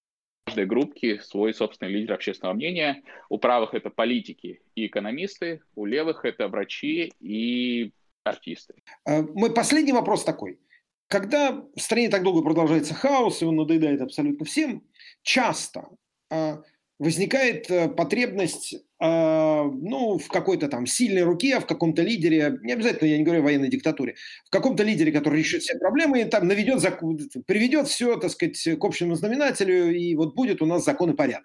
Speaker 1: В каждой группке свой собственный лидер общественного мнения. У правых это политики и экономисты, у левых это врачи и артисты.
Speaker 3: Мой последний вопрос такой. Когда в стране так долго продолжается хаос, и он надоедает абсолютно всем, часто э, возникает потребность ну, в какой-то там сильной руке, в каком-то лидере, не обязательно, я не говорю о военной диктатуре, в каком-то лидере, который решит все проблемы и там наведет, приведет все, так сказать, к общему знаменателю, и вот будет у нас закон и порядок.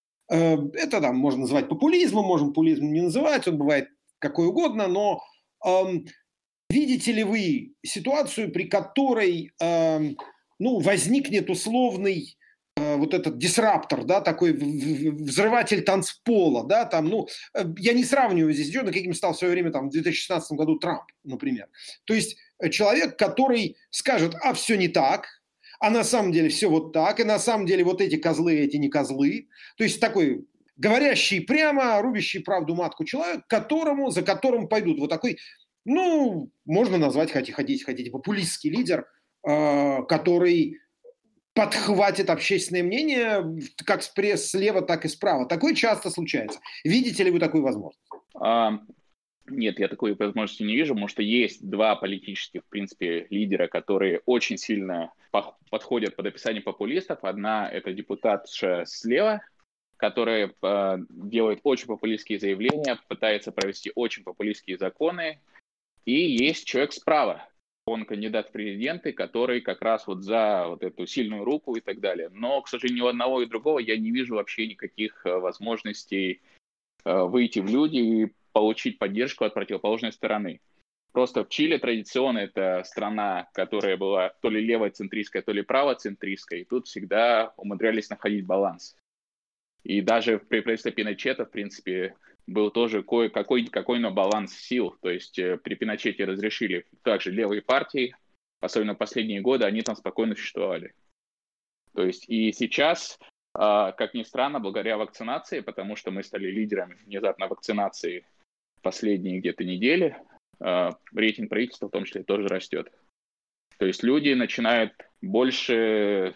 Speaker 3: Это там можно называть популизмом, можем популизмом не называть, он бывает какой угодно, но эм, видите ли вы ситуацию, при которой эм, ну, возникнет условный вот этот дисраптор, да, такой взрыватель танцпола, да, там, ну, я не сравниваю здесь идет, каким стал в свое время, там, в две тысячи шестнадцатом году Трамп, например. То есть человек, который скажет, а все не так, а на самом деле все вот так, и на самом деле вот эти козлы, эти не козлы. То есть такой говорящий прямо, рубящий правду матку человек, которому, за которым пойдут вот такой, ну, можно назвать, хотите, хотите, хотите популистский лидер, э, который подхватит общественное мнение как слева, так и справа. Такое часто случается. Видите ли вы такую возможность?
Speaker 1: А, нет, я такой возможности не вижу, потому что есть два политических, в принципе, лидера, которые очень сильно подходят под описание популистов. Одна – это депутатша слева, которая э, делает очень популистские заявления, пытается провести очень популистские законы. И есть человек справа. Он кандидат в президенты, который как раз вот за вот эту сильную руку и так далее. Но, к сожалению, у одного и другого я не вижу вообще никаких возможностей выйти в люди и получить поддержку от противоположной стороны. Просто в Чили традиционно это страна, которая была то ли левоцентристская, то ли правоцентристская, и тут всегда умудрялись находить баланс. И даже при правительстве Пиночета, в принципе, был тоже кое-какой какой баланс сил. То есть при Пиночете разрешили также левые партии, особенно в последние годы, они там спокойно существовали. То есть и сейчас, как ни странно, благодаря вакцинации, потому что мы стали лидерами внезапно вакцинации последние где-то недели, рейтинг правительства в том числе тоже растет. То есть люди начинают больше...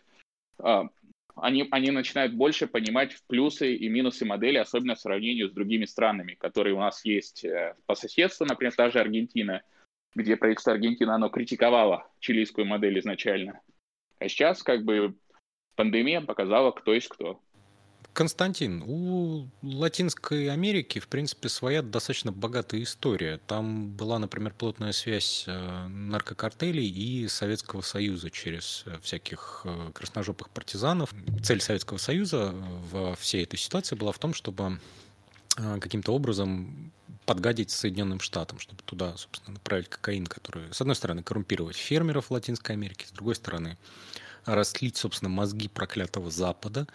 Speaker 1: Они, они начинают больше понимать плюсы и минусы модели, особенно в сравнении с другими странами, которые у нас есть по соседству, например, та же Аргентина, где правительство Аргентины, оно критиковало чилийскую модель изначально. А сейчас как бы пандемия показала, кто есть кто.
Speaker 2: Константин, у Латинской Америки, в принципе, своя достаточно богатая история. Там была, например, плотная связь наркокартелей и Советского Союза через всяких красножопых партизанов. Цель Советского Союза во всей этой ситуации была в том, чтобы каким-то образом подгадить Соединенным Штатам, чтобы туда, собственно, направить кокаин, который, с одной стороны, коррумпировать фермеров Латинской Америки, с другой стороны, растлить, собственно, мозги проклятого Запада.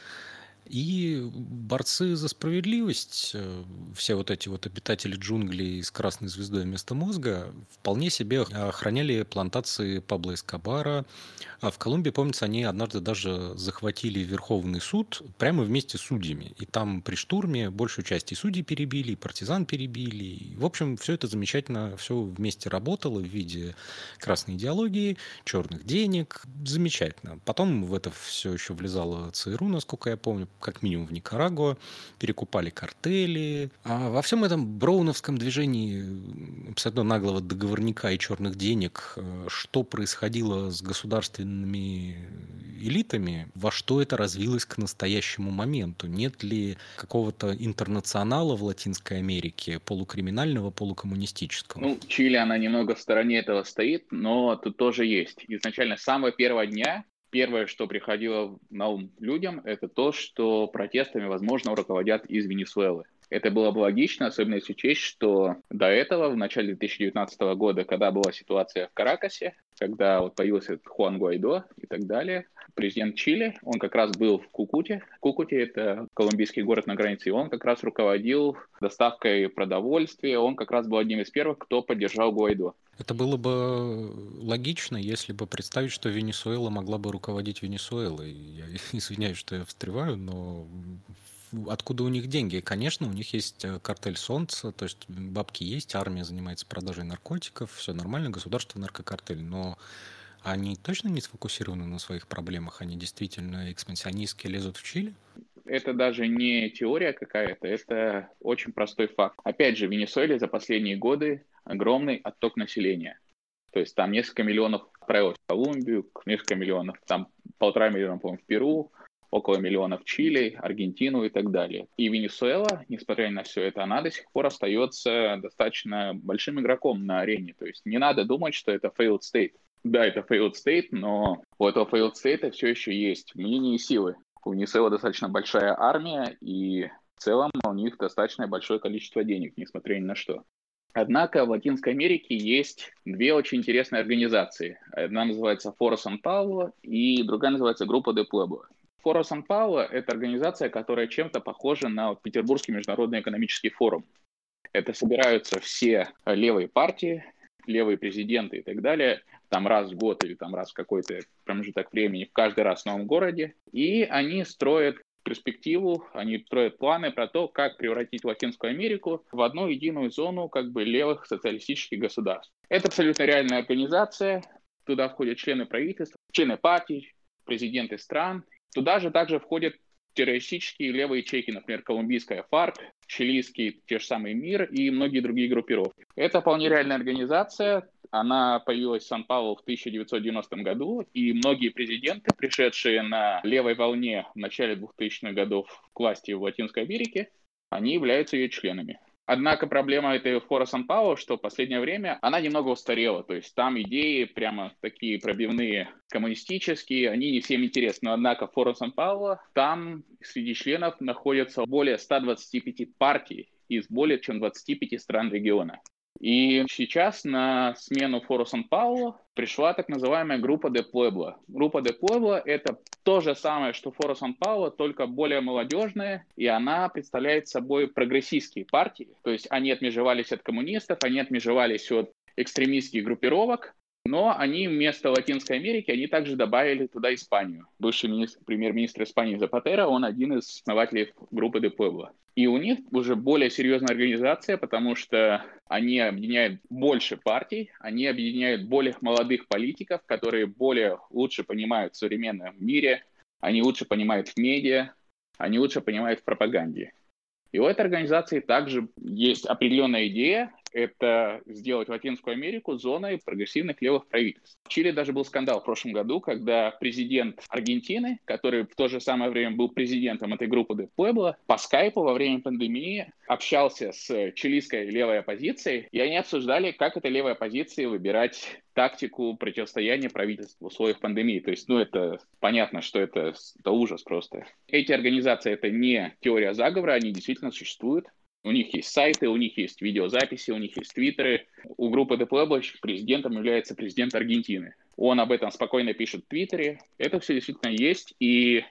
Speaker 2: И борцы за справедливость, все вот эти вот обитатели джунглей с красной звездой вместо мозга, вполне себе охраняли плантации Пабло Эскобара. А в Колумбии, помнится, они однажды даже захватили Верховный суд прямо вместе с судьями. И там при штурме большую часть и судей перебили, и партизан перебили. И, в общем, все это замечательно, все вместе работало в виде красной идеологии, черных денег. Замечательно. Потом в это все еще влезало ЦРУ, насколько я помню, как минимум в Никарагуа, перекупали картели. А во всем этом броуновском движении абсолютно наглого договорника и черных денег, что происходило с государственными элитами, во что это развилось к настоящему моменту? Нет ли какого-то интернационала в Латинской Америке, полукриминального, полукоммунистического?
Speaker 1: Ну, Чили, она немного в стороне этого стоит, но тут тоже есть. Изначально с самого первого дня первое, что приходило на ум людям, это то, что протестами, возможно, руководят из Венесуэлы. Это было бы логично, особенно если учесть, что до этого, в начале две тысячи девятнадцатого года, когда была ситуация в Каракасе, когда вот появился Хуан Гуайдо и так далее, президент Чили, он как раз был в Кукуте. Кукуте – это колумбийский город на границе, и он как раз руководил доставкой продовольствия, он как раз был одним из первых, кто поддержал Гуайдо.
Speaker 2: Это было бы логично, если бы представить, что Венесуэла могла бы руководить Венесуэлой. Я извиняюсь, что я встреваю, но откуда у них деньги? Конечно, у них есть картель Солнца, то есть бабки есть, армия занимается продажей наркотиков, все нормально, государство наркокартель, но они точно не сфокусированы на своих проблемах, они действительно экспансионистски лезут в Чили?
Speaker 1: Это даже не теория какая-то, это очень простой факт. Опять же, в Венесуэле за последние годы огромный отток населения. То есть там несколько миллионов отправилось в Колумбию, несколько миллионов, там полтора миллиона, по-моему, в Перу, около миллиона в Чили, Аргентину и так далее. И Венесуэла, несмотря на все это, она до сих пор остается достаточно большим игроком на арене. То есть не надо думать, что это failed state. Да, это failed state, но у этого failed state все еще есть мнение и силы. У Венесуэлы достаточно большая армия, и в целом у них достаточно большое количество денег, несмотря ни на что. Однако в Латинской Америке есть две очень интересные организации. Одна называется Форо Сан-Пауло, и другая называется Группа де Пуэбло. Форо Сан-Пауло – это организация, которая чем-то похожа на Петербургский международный экономический форум. Это собираются все левые партии, левые президенты и так далее, там раз в год или там раз в какой-то промежуток времени, в каждый раз в новом городе, и они строят перспективу, они строят планы про то, как превратить Латинскую Америку в одну единую зону как бы левых социалистических государств. Это абсолютно реальная организация, туда входят члены правительства, члены партий, президенты стран. Туда же также входят террористические левые ячейки, например, колумбийская ФАРК, чилийский те же самые МИР и многие другие группировки. Это вполне реальная организация. Она появилась в Сан-Паулу в тысяча девятьсот девяностом году, и многие президенты, пришедшие на левой волне в начале двухтысячных годов к власти в Латинской Америке, они являются ее членами. Однако проблема этой Форо Сан-Пауло, что в последнее время она немного устарела. То есть там идеи прямо такие пробивные, коммунистические, они не всем интересны. Но однако Форо Сан-Пауло, там среди членов находятся более ста двадцати пяти партий из более чем двадцати пяти стран региона. И сейчас на смену Форо Сан-Пауло пришла так называемая Группа де Пуэбло. Группа де Пуэбло – это то же самое, что Форо Сан-Пауло, только более молодежная, и она представляет собой прогрессистские партии. То есть они отмежевались от коммунистов, они отмежевались от экстремистских группировок, но они вместо Латинской Америки, они также добавили туда Испанию. Бывший министр, премьер-министр Испании Запатеро, он один из основателей группы де Пуэбло. И у них уже более серьезная организация, потому что они объединяют больше партий, они объединяют более молодых политиков, которые более лучше понимают в современном мире, они лучше понимают в медиа, они лучше понимают в пропаганде. И у этой организации также есть определенная идея, это сделать Латинскую Америку зоной прогрессивных левых правительств. В Чили даже был скандал в прошлом году, когда президент Аргентины, который в то же самое время был президентом этой группы де Пуэбло, по скайпу во время пандемии общался с чилийской левой оппозицией, и они обсуждали, как этой левой оппозиции выбирать тактику противостояния правительству в условиях пандемии. То есть, ну, это понятно, что это, это ужас просто. Эти организации — это не теория заговора, они действительно существуют. У них есть сайты, у них есть видеозаписи, у них есть твиттеры. У группы де Пуэбло президентом является президент Аргентины. Он об этом спокойно пишет в твиттере. Это все действительно есть, и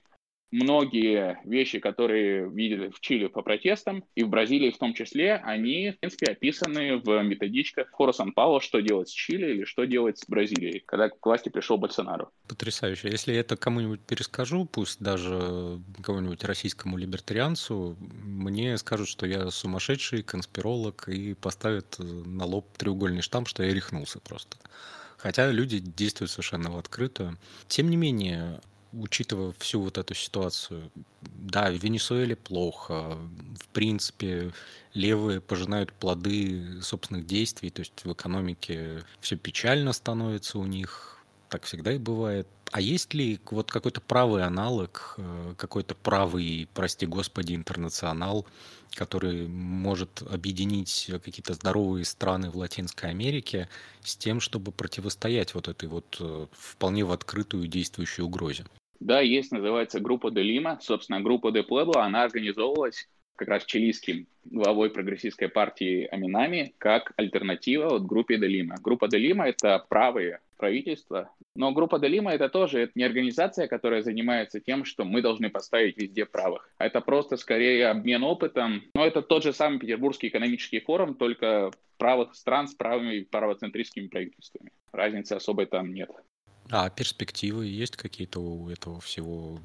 Speaker 1: многие вещи, которые видели в Чили по протестам, и в Бразилии в том числе, они, в принципе, описаны в методичках Форо Сан-Пауло, что делать с Чили или что делать с Бразилией, когда к власти пришел Больсонару.
Speaker 2: Потрясающе. Если я это кому-нибудь перескажу, пусть даже кому-нибудь российскому либертарианцу, мне скажут, что я сумасшедший, конспиролог, и поставят на лоб треугольный штамп, что я рехнулся просто. Хотя люди действуют совершенно открыто. Тем не менее, учитывая всю вот эту ситуацию, да, в Венесуэле плохо, в принципе, левые пожинают плоды собственных действий, то есть в экономике все печально становится у них, так всегда и бывает. А есть ли вот какой-то правый аналог, какой-то правый, прости господи, интернационал, который может объединить какие-то здоровые страны в Латинской Америке с тем, чтобы противостоять вот этой вот вполне в открытую действующей угрозе?
Speaker 1: Да, есть, называется группа де Лима. Собственно, группа де Пуэбло, она организовывалась как раз чилийским главой прогрессистской партии Аминами как альтернатива вот группе де Лима. Группа де Лима — это правые правительства, но группа де Лима — это тоже это не организация, которая занимается тем, что мы должны поставить везде правых. Это просто скорее обмен опытом. Но это тот же самый Петербургский экономический форум, только правых стран с правыми правоцентристскими правительствами. Разницы особой там нет.
Speaker 2: А перспективы есть какие-то у этого всего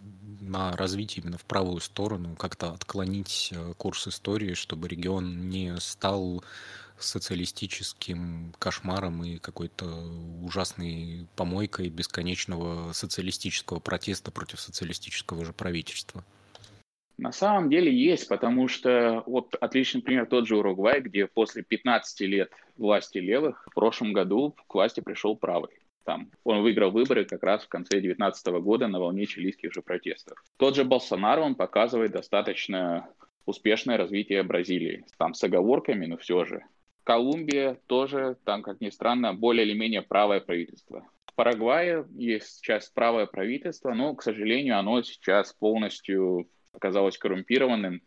Speaker 2: на развитие именно в правую сторону, как-то отклонить курс истории, чтобы регион не стал социалистическим кошмаром и какой-то ужасной помойкой бесконечного социалистического протеста против социалистического же правительства?
Speaker 1: На самом деле есть, потому что вот отличный пример тот же Уругвай, где после пятнадцати лет власти левых в прошлом году к власти пришел правый. там. Он выиграл выборы как раз в конце две тысячи девятнадцатого года на волне чилийских же протестов. Тот же Болсонaro, он показывает достаточно успешное развитие Бразилии. Там с оговорками, но все же. Колумбия тоже, там, как ни странно, более или менее правое правительство. В Парагвае есть сейчас правое правительство, но, к сожалению, оно сейчас полностью оказалось коррумпированным,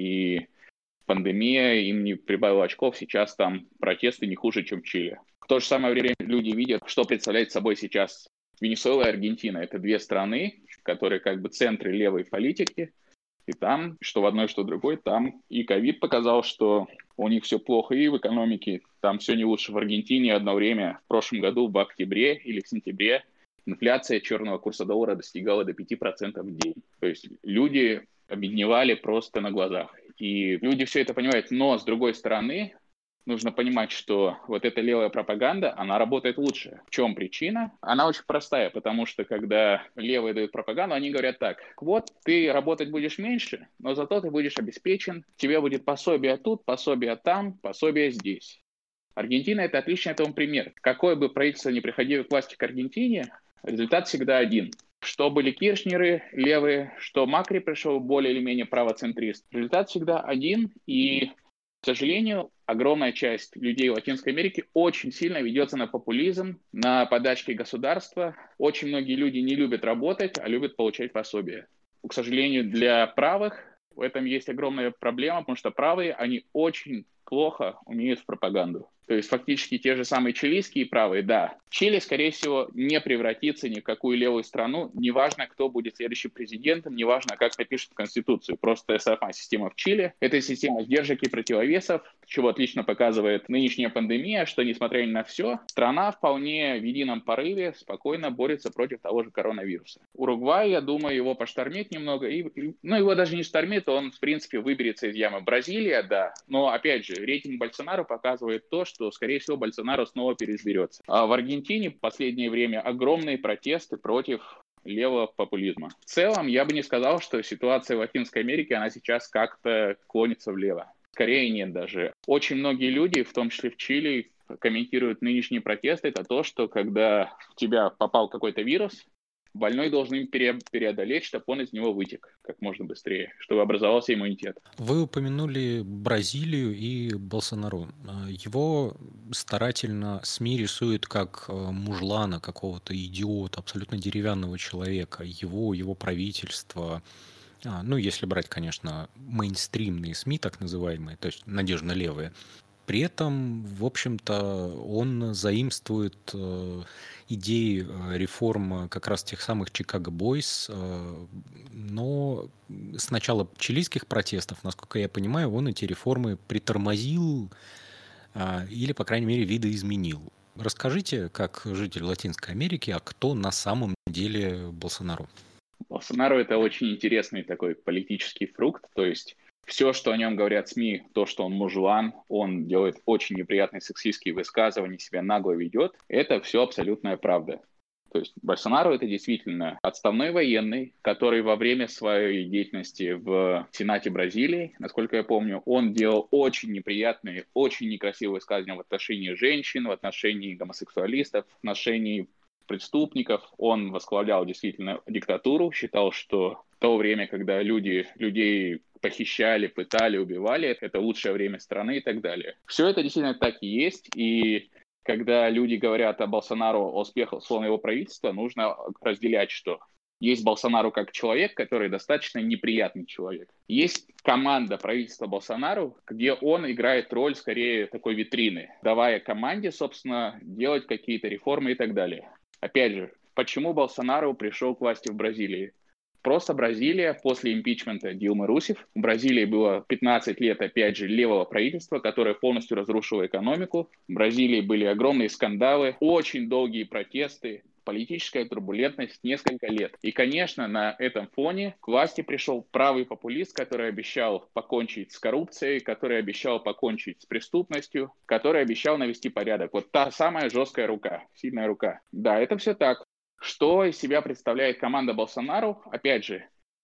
Speaker 1: и пандемия им не прибавила очков. Сейчас там протесты не хуже, чем в Чили. В то же самое время люди видят, что представляет собой сейчас Венесуэла и Аргентина. Это две страны, которые как бы центры левой политики. И там, что в одной, что в другой, там и ковид показал, что у них все плохо и в экономике. Там все не лучше. В Аргентине одно время, в прошлом году, в октябре или в сентябре, инфляция черного курса доллара достигала до пяти процентов в день. То есть люди обедневали просто на глазах. И люди все это понимают. Но, с другой стороны, нужно понимать, что вот эта левая пропаганда, она работает лучше. В чем причина? Она очень простая, потому что когда левые дают пропаганду, они говорят так: вот ты работать будешь меньше, но зато ты будешь обеспечен, тебе будет пособие тут, пособие там, пособие здесь. Аргентина — это отличный этому пример. Какое бы правительство ни приходило к власти к Аргентине, результат всегда один. Что были Киршнеры левые, что Макри пришел более или менее правоцентрист. Результат всегда один, и, к сожалению, огромная часть людей Латинской Америки очень сильно ведется на популизм, на подачки государства. Очень многие люди не любят работать, а любят получать пособие. К сожалению, для правых в этом есть огромная проблема, потому что правые, они очень плохо умеют в пропаганду. То есть фактически те же самые чилийские правые, да. Чили, скорее всего, не превратится ни в какую левую страну, неважно, кто будет следующим президентом, неважно, как напишут Конституцию. Просто сама система в Чили — это система сдержек и противовесов, чего отлично показывает нынешняя пандемия, что, несмотря ни на все, страна вполне в едином порыве спокойно борется против того же коронавируса. Уругвай, я думаю, его поштормит немного, и, и, ну, его даже не штормит, он, в принципе, выберется из ямы. Бразилия, да, но, опять же, рейтинг Больсонaro показывает то, что, скорее всего, Больсонaro снова переизберется. А в Аргентине в последнее время огромные протесты против левого популизма. В целом, я бы не сказал, что ситуация в Латинской Америке, она сейчас как-то клонится влево. Скорее нет даже. Очень многие люди, в том числе в Чили, комментируют нынешние протесты. Это то, что когда в тебя попал какой-то вирус, больной должен им пере- преодолеть, чтобы он из него вытек как можно быстрее, чтобы образовался иммунитет.
Speaker 2: Вы упомянули Бразилию и Болсонaro. Его старательно СМИ рисуют как мужлана, какого-то идиота, абсолютно деревянного человека. Его, его правительство... А, ну, если брать, конечно, мейнстримные СМИ, так называемые, то есть надежно левые. При этом, в общем-то, он заимствует э, идеи э, реформ как раз тех самых Chicago Boys, э, но с начала чилийских протестов, насколько я понимаю, он эти реформы притормозил э, или, по крайней мере, видоизменил. Расскажите, как житель Латинской Америки, а кто на самом деле Болсонaro?
Speaker 1: Болсонaro — это очень интересный такой политический фрукт, то есть все, что о нем говорят СМИ, то, что он мужлан, он делает очень неприятные сексистские высказывания, себя нагло ведет, это все абсолютная правда. То есть Болсонaro — это действительно отставной военный, который во время своей деятельности в Сенате Бразилии, насколько я помню, он делал очень неприятные, очень некрасивые высказывания в отношении женщин, в отношении гомосексуалистов, в отношении преступников. Он возглавлял действительно диктатуру, считал, что в то время, когда люди, людей похищали, пытали, убивали, это лучшее время страны и так далее. Все это действительно так и есть, и когда люди говорят о Болсонaro, о успехах условно его правительства, нужно разделять, что есть Болсонaro как человек, который достаточно неприятный человек. Есть команда правительства Болсонaro, где он играет роль скорее такой витрины, давая команде, собственно, делать какие-то реформы и так далее. Опять же, почему Болсонaro пришел к власти в Бразилии? Просто Бразилия после импичмента Дилмы Русефф. В Бразилии было пятнадцать лет, опять же, левого правительства, которое полностью разрушило экономику. В Бразилии были огромные скандалы, очень долгие протесты, политическая турбулентность несколько лет. И, конечно, на этом фоне к власти пришел правый популист, который обещал покончить с коррупцией, который обещал покончить с преступностью, который обещал навести порядок. Вот та самая жесткая рука, сильная рука. Да, это все так. Что из себя представляет команда Болсонaro? Опять же,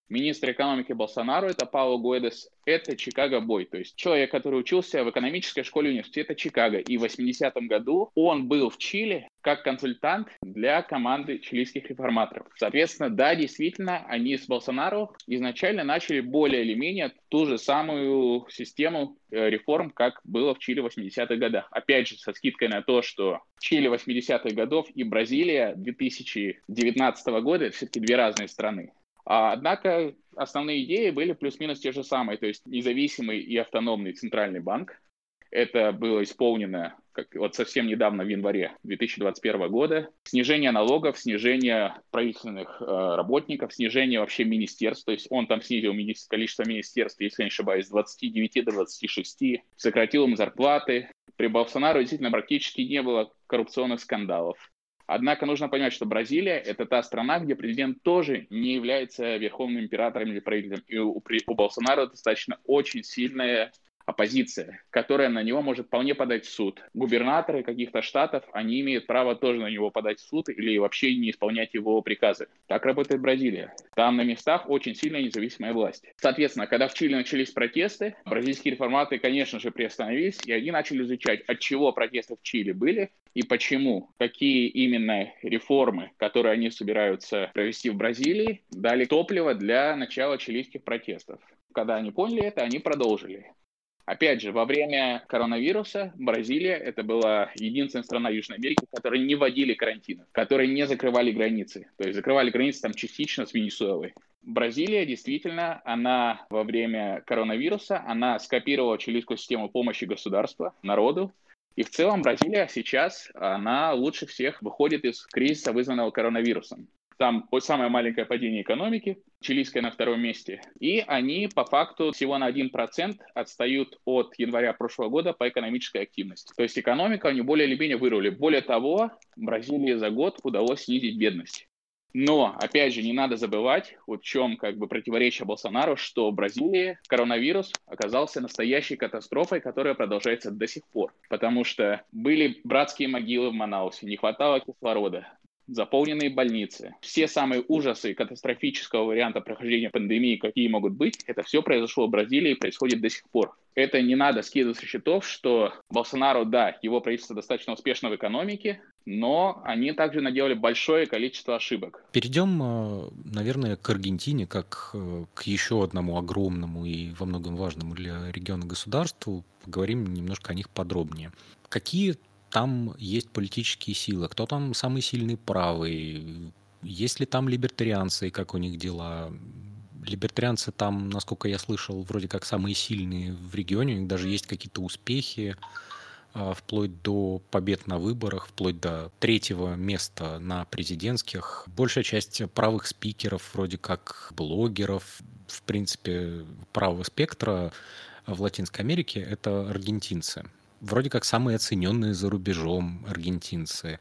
Speaker 1: Министр экономики Болсонару, это Пауло Гуэдес, это Чикаго-бой. То есть человек, который учился в экономической школе университета Чикаго. И в восьмидесятом году он был в Чили как консультант для команды чилийских реформаторов. Соответственно, да, действительно, они с Болсонару изначально начали более или менее ту же самую систему реформ, как было в Чили в восьмидесятых годах. Опять же, со скидкой на то, что Чили восьмидесятых годов и Бразилия две тысячи девятнадцатого года — это все-таки две разные страны. Однако основные идеи были плюс-минус те же самые, то есть независимый и автономный центральный банк. Это было исполнено как, вот совсем недавно, в январе две тысячи двадцать первого года. Снижение налогов, снижение правительственных э, работников, снижение вообще министерств. То есть он там снизил мини- количество министерств, если я не ошибаюсь, с двадцати девяти до двадцати шести. Сократил им зарплаты. При Болсонару действительно практически не было коррупционных скандалов. Однако нужно понимать, что Бразилия — это та страна, где президент тоже не является верховным императором или правителем. И у, у Болсонaro достаточно очень сильная оппозиция, которая на него может вполне подать в суд. Губернаторы каких-то штатов, они имеют право тоже на него подать в суд или вообще не исполнять его приказы. Так работает Бразилия. Там на местах очень сильная независимая власть. Соответственно, когда в Чили начались протесты, бразильские реформаторы, конечно же, приостановились, и они начали изучать, от чего протесты в Чили были и почему, какие именно реформы, которые они собираются провести в Бразилии, дали топливо для начала чилийских протестов. Когда они поняли это, они продолжили. Опять же, во время коронавируса Бразилия — это была единственная страна Южной Америки, которые не вводили карантина, которые не закрывали границы. То есть закрывали границы там частично с Венесуэлой. Бразилия действительно, она во время коронавируса, она скопировала чилийскую систему помощи государства, народу. И в целом Бразилия сейчас, она лучше всех выходит из кризиса, вызванного коронавирусом. Там самое маленькое падение экономики, чилийское на втором месте. И они по факту всего на один процент отстают от января прошлого года по экономической активности. То есть экономика они более или менее выровняли. Более того, Бразилии за год удалось снизить бедность. Но, опять же, не надо забывать, вот в чем как бы противоречие Болсонару, что в Бразилии коронавирус оказался настоящей катастрофой, которая продолжается до сих пор. Потому что были братские могилы в Манаусе, не хватало кислорода, заполненные больницы. Все самые ужасы катастрофического варианта прохождения пандемии, какие могут быть, это все произошло в Бразилии и происходит до сих пор. Это не надо скидывать со счетов, что Болсонару, да, его правительство достаточно успешно в экономике, но они также наделали большое количество ошибок.
Speaker 2: Перейдем, наверное, к Аргентине, как к еще одному огромному и во многом важному для региона государству. Поговорим немножко о них подробнее. Какие там есть политические силы? Кто там самый сильный правый? Есть ли там либертарианцы, как у них дела? Либертарианцы там, насколько я слышал, вроде как самые сильные в регионе. У них даже есть какие-то успехи, вплоть до побед на выборах, вплоть до третьего места на президентских. Большая часть правых спикеров, вроде как блогеров, в принципе, правого спектра в Латинской Америке — это аргентинцы. Вроде как самые оцененные за рубежом аргентинцы.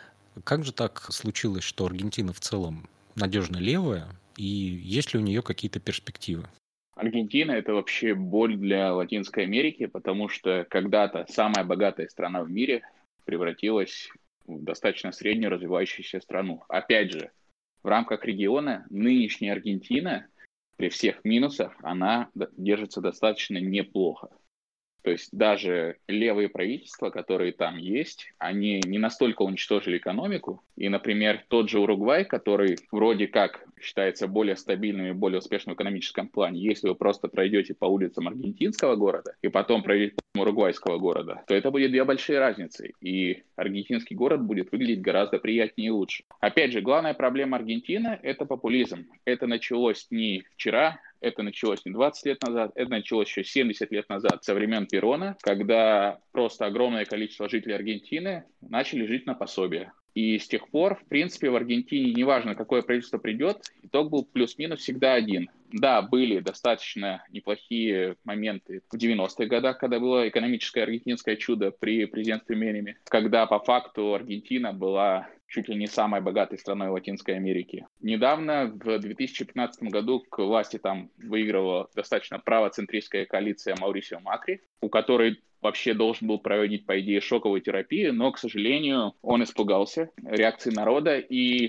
Speaker 2: Как же так случилось, что Аргентина в целом надежно левая, и есть ли у нее какие-то перспективы?
Speaker 1: Аргентина — это вообще боль для Латинской Америки, потому что когда-то самая богатая страна в мире превратилась в достаточно среднюю развивающуюся страну. Опять же, в рамках региона нынешняя Аргентина, при всех минусах, она держится достаточно неплохо. То есть даже левые правительства, которые там есть, они не настолько уничтожили экономику. И, например, тот же Уругвай, который вроде как считается более стабильным и более успешным в экономическом плане, если вы просто пройдете по улицам аргентинского города и потом пройдете по уругвайского города, то это будет две большие разницы. И аргентинский город будет выглядеть гораздо приятнее и лучше. Опять же, главная проблема Аргентины – это популизм. Это началось не вчера, это началось не двадцать лет назад, это началось еще семьдесят лет назад, со времен Перона, когда просто огромное количество жителей Аргентины начали жить на пособие. И с тех пор, в принципе, в Аргентине, неважно, какое правительство придет, итог был плюс-минус всегда один. Да, были достаточно неплохие моменты в девяностых годах, когда было экономическое аргентинское чудо при президентстве Менеми, когда по факту Аргентина была чуть ли не самой богатой страной Латинской Америки. Недавно, в две тысячи пятнадцатом году, к власти там выигрывала достаточно правоцентристская коалиция Маурисио Макри, у которой вообще должен был проводить, по идее, шоковую терапию, но, к сожалению, он испугался реакции народа и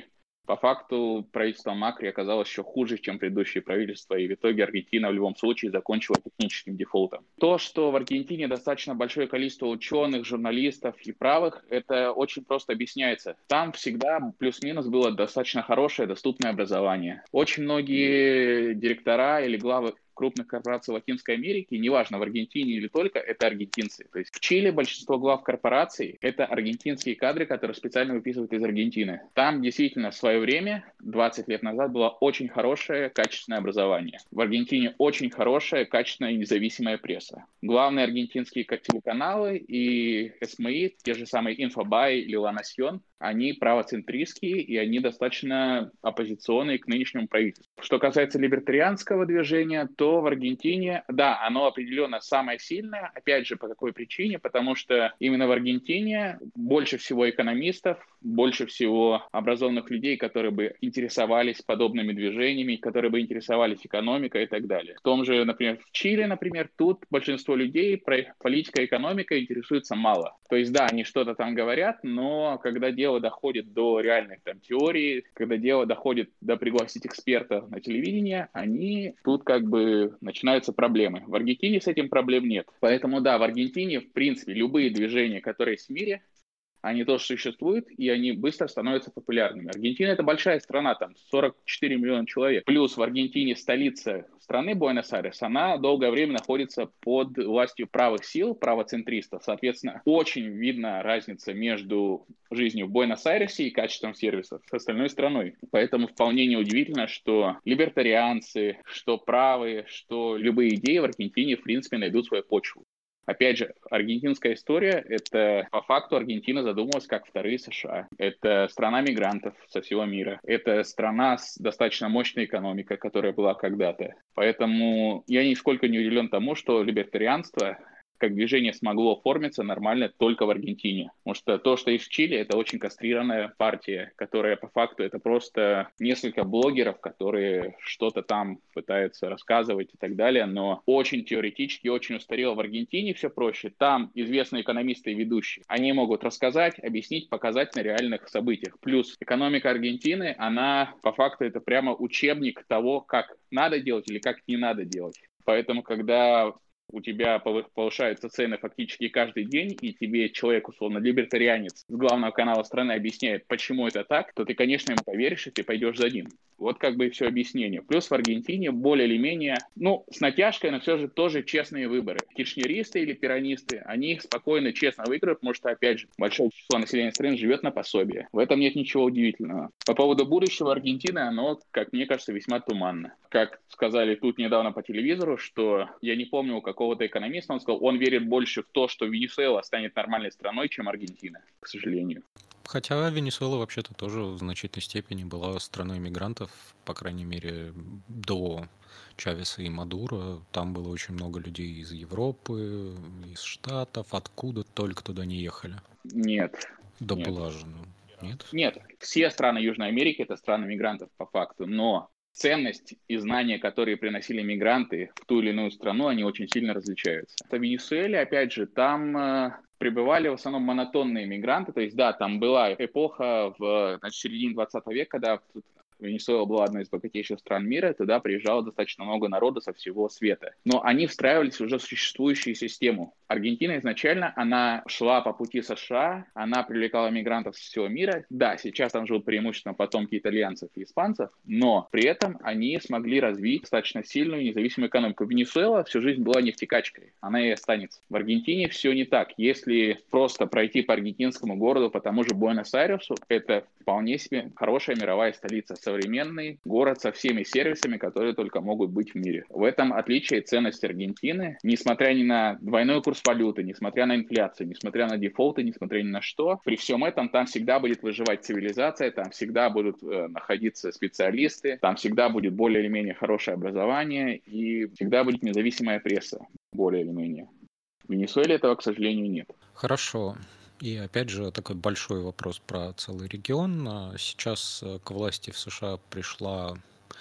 Speaker 1: По факту правительство Макри оказалось еще хуже, чем предыдущие правительства, и в итоге Аргентина в любом случае закончила техническим дефолтом. То, что в Аргентине достаточно большое количество ученых, журналистов и правых, это очень просто объясняется. Там всегда плюс-минус было достаточно хорошее, доступное образование. Очень многие директора или главы крупных корпораций Латинской Америки, неважно, в Аргентине или только, это аргентинцы. То есть в Чили большинство глав корпораций — это аргентинские кадры, которые специально выписывают из Аргентины. Там действительно в свое время, двадцать лет назад, было очень хорошее, качественное образование. В Аргентине очень хорошая, качественная и независимая пресса. Главные аргентинские телеканалы и эс эм и, те же самые Инфобай или Ла Насьон, они правоцентристские, и они достаточно оппозиционные к нынешнему правительству. Что касается либертарианского движения, то в Аргентине, да, оно определенно самое сильное. Опять же, по какой причине? Потому что именно в Аргентине больше всего экономистов, больше всего образованных людей, которые бы интересовались подобными движениями, которые бы интересовались экономикой и так далее. В том же, например, в Чили, например, тут большинство людей про политика и экономика интересуются мало. То есть, да, они что-то там говорят, но когда дело доходит до реальных там теорий, когда дело доходит до пригласить экспертов на телевидение, они тут как бы начинаются проблемы. В Аргентине с этим проблем нет. Поэтому да, в Аргентине, в принципе, любые движения, которые есть в мире, они тоже существуют, и они быстро становятся популярными. Аргентина — это большая страна, там сорок четыре миллиона человек. Плюс в Аргентине столица страны, Буэнос-Айрес, она долгое время находится под властью правых сил, правоцентристов. Соответственно, очень видна разница между жизнью в Буэнос-Айресе и качеством сервисов с остальной страной. Поэтому вполне неудивительно, что либертарианцы, что правые, что любые идеи в Аргентине, в принципе, найдут свою почву. Опять же, аргентинская история — это по факту Аргентина задумалась как вторые США. Это страна мигрантов со всего мира. Это страна с достаточно мощной экономикой, которая была когда-то. Поэтому я нисколько не удивлен тому, что либертарианство как движение смогло оформиться нормально только в Аргентине. Потому что то, что есть в Чили, это очень кастрированная партия, которая по факту это просто несколько блогеров, которые что-то там пытаются рассказывать и так далее, но очень теоретически, очень устарело. В Аргентине все проще. Там известные экономисты и ведущие. Они могут рассказать, объяснить, показать на реальных событиях. Плюс экономика Аргентины, она по факту это прямо учебник того, как надо делать или как не надо делать. Поэтому, когда у тебя повышаются цены фактически каждый день, и тебе человек, условно, либертарианец с главного канала страны объясняет, почему это так, то ты, конечно, ему поверишь, и ты пойдешь за ним. Вот как бы и все объяснение. Плюс в Аргентине более или менее, ну, с натяжкой, но все же тоже честные выборы. Кирчнеристы или пиранисты, они их спокойно, честно выиграют, потому что, опять же, большое число населения страны живет на пособие. В этом нет ничего удивительного. По поводу будущего Аргентины, оно, как мне кажется, весьма туманно. Как сказали тут недавно по телевизору, что я не помню у какого-то экономиста, он сказал, он верит больше в то, что Венесуэла станет нормальной страной, чем Аргентина, к сожалению.
Speaker 2: Хотя Венесуэла вообще-то тоже в значительной степени была страной мигрантов, по крайней мере, до Чавеса и Мадуро. Там было очень много людей из Европы, из Штатов, откуда только туда не ехали.
Speaker 1: Нет.
Speaker 2: Да
Speaker 1: нет.
Speaker 2: была же, ну, нет?
Speaker 1: Нет, все страны Южной Америки — это страны мигрантов по факту, но ценность и знания, которые приносили мигранты в ту или иную страну, они очень сильно различаются. В Венесуэле, опять же, там э, пребывали в основном монотонные мигранты, то есть, да, там была эпоха в значит, середине двадцатого века, когда Венесуэла была одной из богатейших стран мира, туда приезжало достаточно много народа со всего света. Но они встраивались уже в существующую систему. Аргентина изначально, она шла по пути США, она привлекала мигрантов со всего мира. Да, сейчас там живут преимущественно потомки итальянцев и испанцев, но при этом они смогли развить достаточно сильную независимую экономику. Венесуэла всю жизнь была нефтекачкой, она и останется. В Аргентине все не так. Если просто пройти по аргентинскому городу, по тому же Буэнос-Айресу, это вполне себе хорошая мировая столица, современный город со всеми сервисами, которые только могут быть в мире. В этом отличие и ценность Аргентины, несмотря ни на двойной курс валюты, несмотря на инфляцию, несмотря на дефолты, несмотря ни на что, при всем этом там всегда будет выживать цивилизация, там всегда будут э, находиться специалисты, там всегда будет более или менее хорошее образование и всегда будет независимая пресса, более или менее. В Венесуэле этого, к сожалению, нет.
Speaker 2: Хорошо. И опять же такой большой вопрос про целый регион. Сейчас к власти в США пришла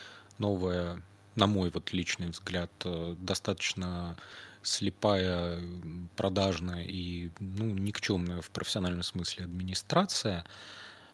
Speaker 2: новая, на мой вот личный взгляд, достаточно слепая, продажная и ну, никчемная в профессиональном смысле администрация.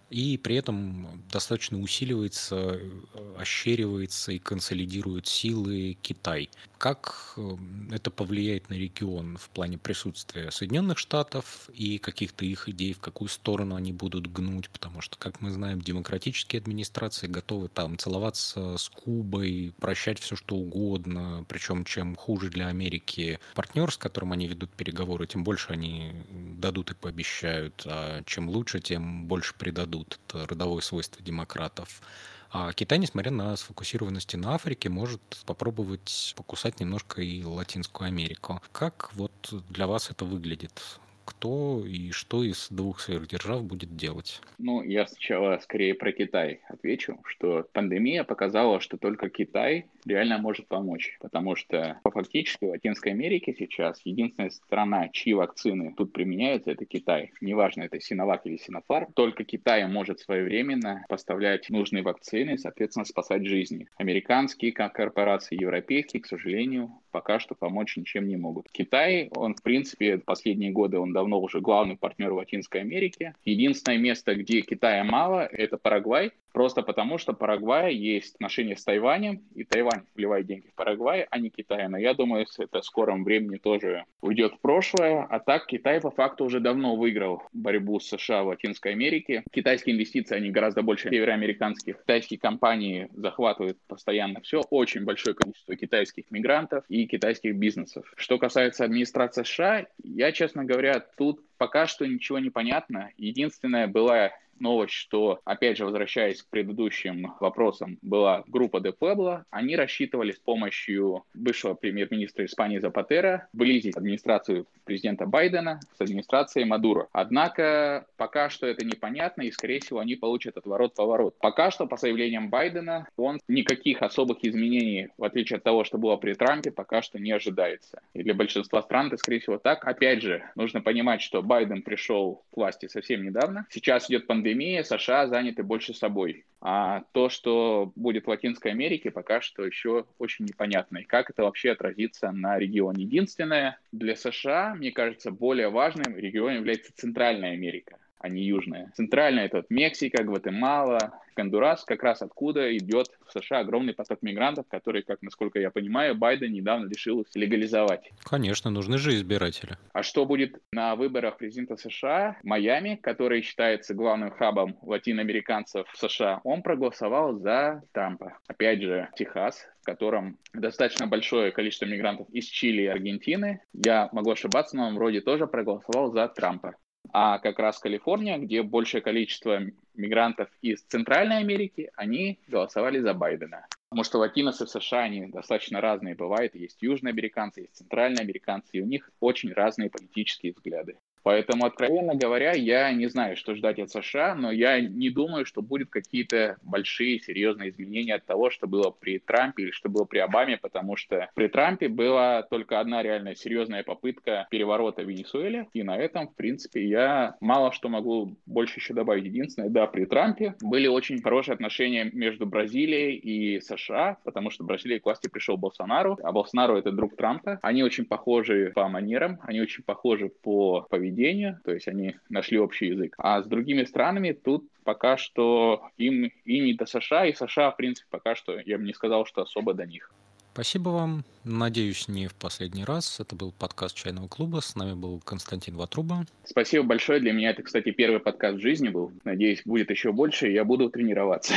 Speaker 2: и при этом достаточно усиливается, ощеривается и консолидирует силы Китай. Как это повлияет на регион в плане присутствия Соединенных Штатов и каких-то их идей, в какую сторону они будут гнуть? Потому что, как мы знаем, демократические администрации готовы там целоваться с Кубой, прощать все, что угодно. Причем, чем хуже для Америки партнер, с которым они ведут переговоры, тем больше они дадут и пообещают. А чем лучше, тем больше предадут. Это родовое свойство демократов. А Китай, несмотря на сфокусированность на Африке, может попробовать покусать немножко и Латинскую Америку. Как вот для вас это выглядит? Кто и что из двух сверхдержав будет делать?
Speaker 1: Ну, я сначала скорее про Китай отвечу, что пандемия показала, что только Китай реально может помочь, потому что фактически в Латинской Америке сейчас единственная страна, чьи вакцины тут применяются, это Китай. Неважно, это Синовак или Синофарм, только Китай может своевременно поставлять нужные вакцины и, соответственно, спасать жизни. Американские корпорации, европейские, к сожалению, пока что помочь ничем не могут. Китай, он, в принципе, последние годы, он давно уже главный партнер в Латинской Америке. Единственное место, где Китая мало, это Парагвай. Просто потому, что Парагвай есть отношения с Тайванем, и Тайвань вливает деньги в Парагвай, а не Китай. Но я думаю, это в скором времени тоже уйдет в прошлое. А так Китай по факту уже давно выиграл борьбу с США в Латинской Америке. Китайские инвестиции, они гораздо больше североамериканских. Китайские компании захватывают постоянно все. Очень большое количество китайских мигрантов и китайских бизнесов. Что касается администрации США, я, честно говоря, тут пока что ничего не понятно. Единственная была новость, что, опять же, возвращаясь к предыдущим вопросам, была группа де Пуэбло. Они рассчитывали с помощью бывшего премьер-министра Испании Запатера сблизить администрацию президента Байдена с администрацией Мадуро. Однако пока что это непонятно, и, скорее всего, они получат отворот-поворот. Пока что, по заявлениям Байдена, он никаких особых изменений, в отличие от того, что было при Трампе, пока что не ожидается. И для большинства стран это, скорее всего, так. Опять же, нужно понимать, что Байден пришел к власти совсем недавно. Сейчас идет пандемия. США заняты больше собой. А то, что будет в Латинской Америке, пока что еще очень непонятно. И как это вообще отразится на регионе. Единственное, для США, мне кажется, более важным регионом является Центральная Америка, а не Южная. Центральная — это Мексика, Гватемала, Гондурас, как раз откуда идет в США огромный поток мигрантов, который, как, насколько я понимаю, Байден недавно решил легализовать.
Speaker 2: Конечно, нужны же избиратели.
Speaker 1: А что будет на выборах президента США? Майами, который считается главным хабом латиноамериканцев в США, он проголосовал за Трампа. Опять же, Техас, в котором достаточно большое количество мигрантов из Чили и Аргентины, я могу ошибаться, но он вроде тоже проголосовал за Трампа. А как раз Калифорния, где большее количество мигрантов из Центральной Америки, они голосовали за Байдена. Потому что латиносы в США, они достаточно разные бывают. Есть южноамериканцы, есть центральноамериканцы, и у них очень разные политические взгляды. Поэтому, откровенно говоря, я не знаю, что ждать от США, но я не думаю, что будут какие-то большие, серьезные изменения от того, что было при Трампе или что было при Обаме, потому что при Трампе была только одна реально серьезная попытка переворота в Венесуэле, и на этом, в принципе, я мало что могу больше еще добавить. Единственное, да, при Трампе были очень хорошие отношения между Бразилией и США, потому что в Бразилии к власти пришел Болсонару, а Болсонару — это друг Трампа. Они очень похожи по манерам, они очень похожи по поведению, то есть они нашли общий язык. А с другими странами тут пока что им и не до США, и США, в принципе, пока что, я бы не сказал, что особо до них.
Speaker 2: Спасибо вам. Надеюсь, не в последний раз. Это был подкаст «Чайного клуба». С нами был Константин Ватруба.
Speaker 1: Спасибо большое. Для меня это, кстати, первый подкаст в жизни был. Надеюсь, будет еще больше, и я буду тренироваться.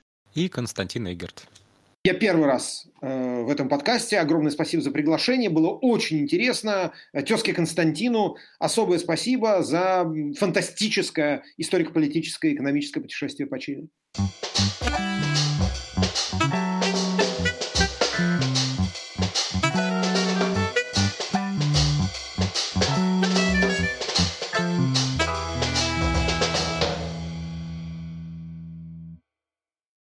Speaker 2: И Константин Эгерт.
Speaker 3: Я первый раз э, в этом подкасте. Огромное спасибо за приглашение. Было очень интересно. Тезке Константину особое спасибо за фантастическое историко-политическое и экономическое путешествие по Чили.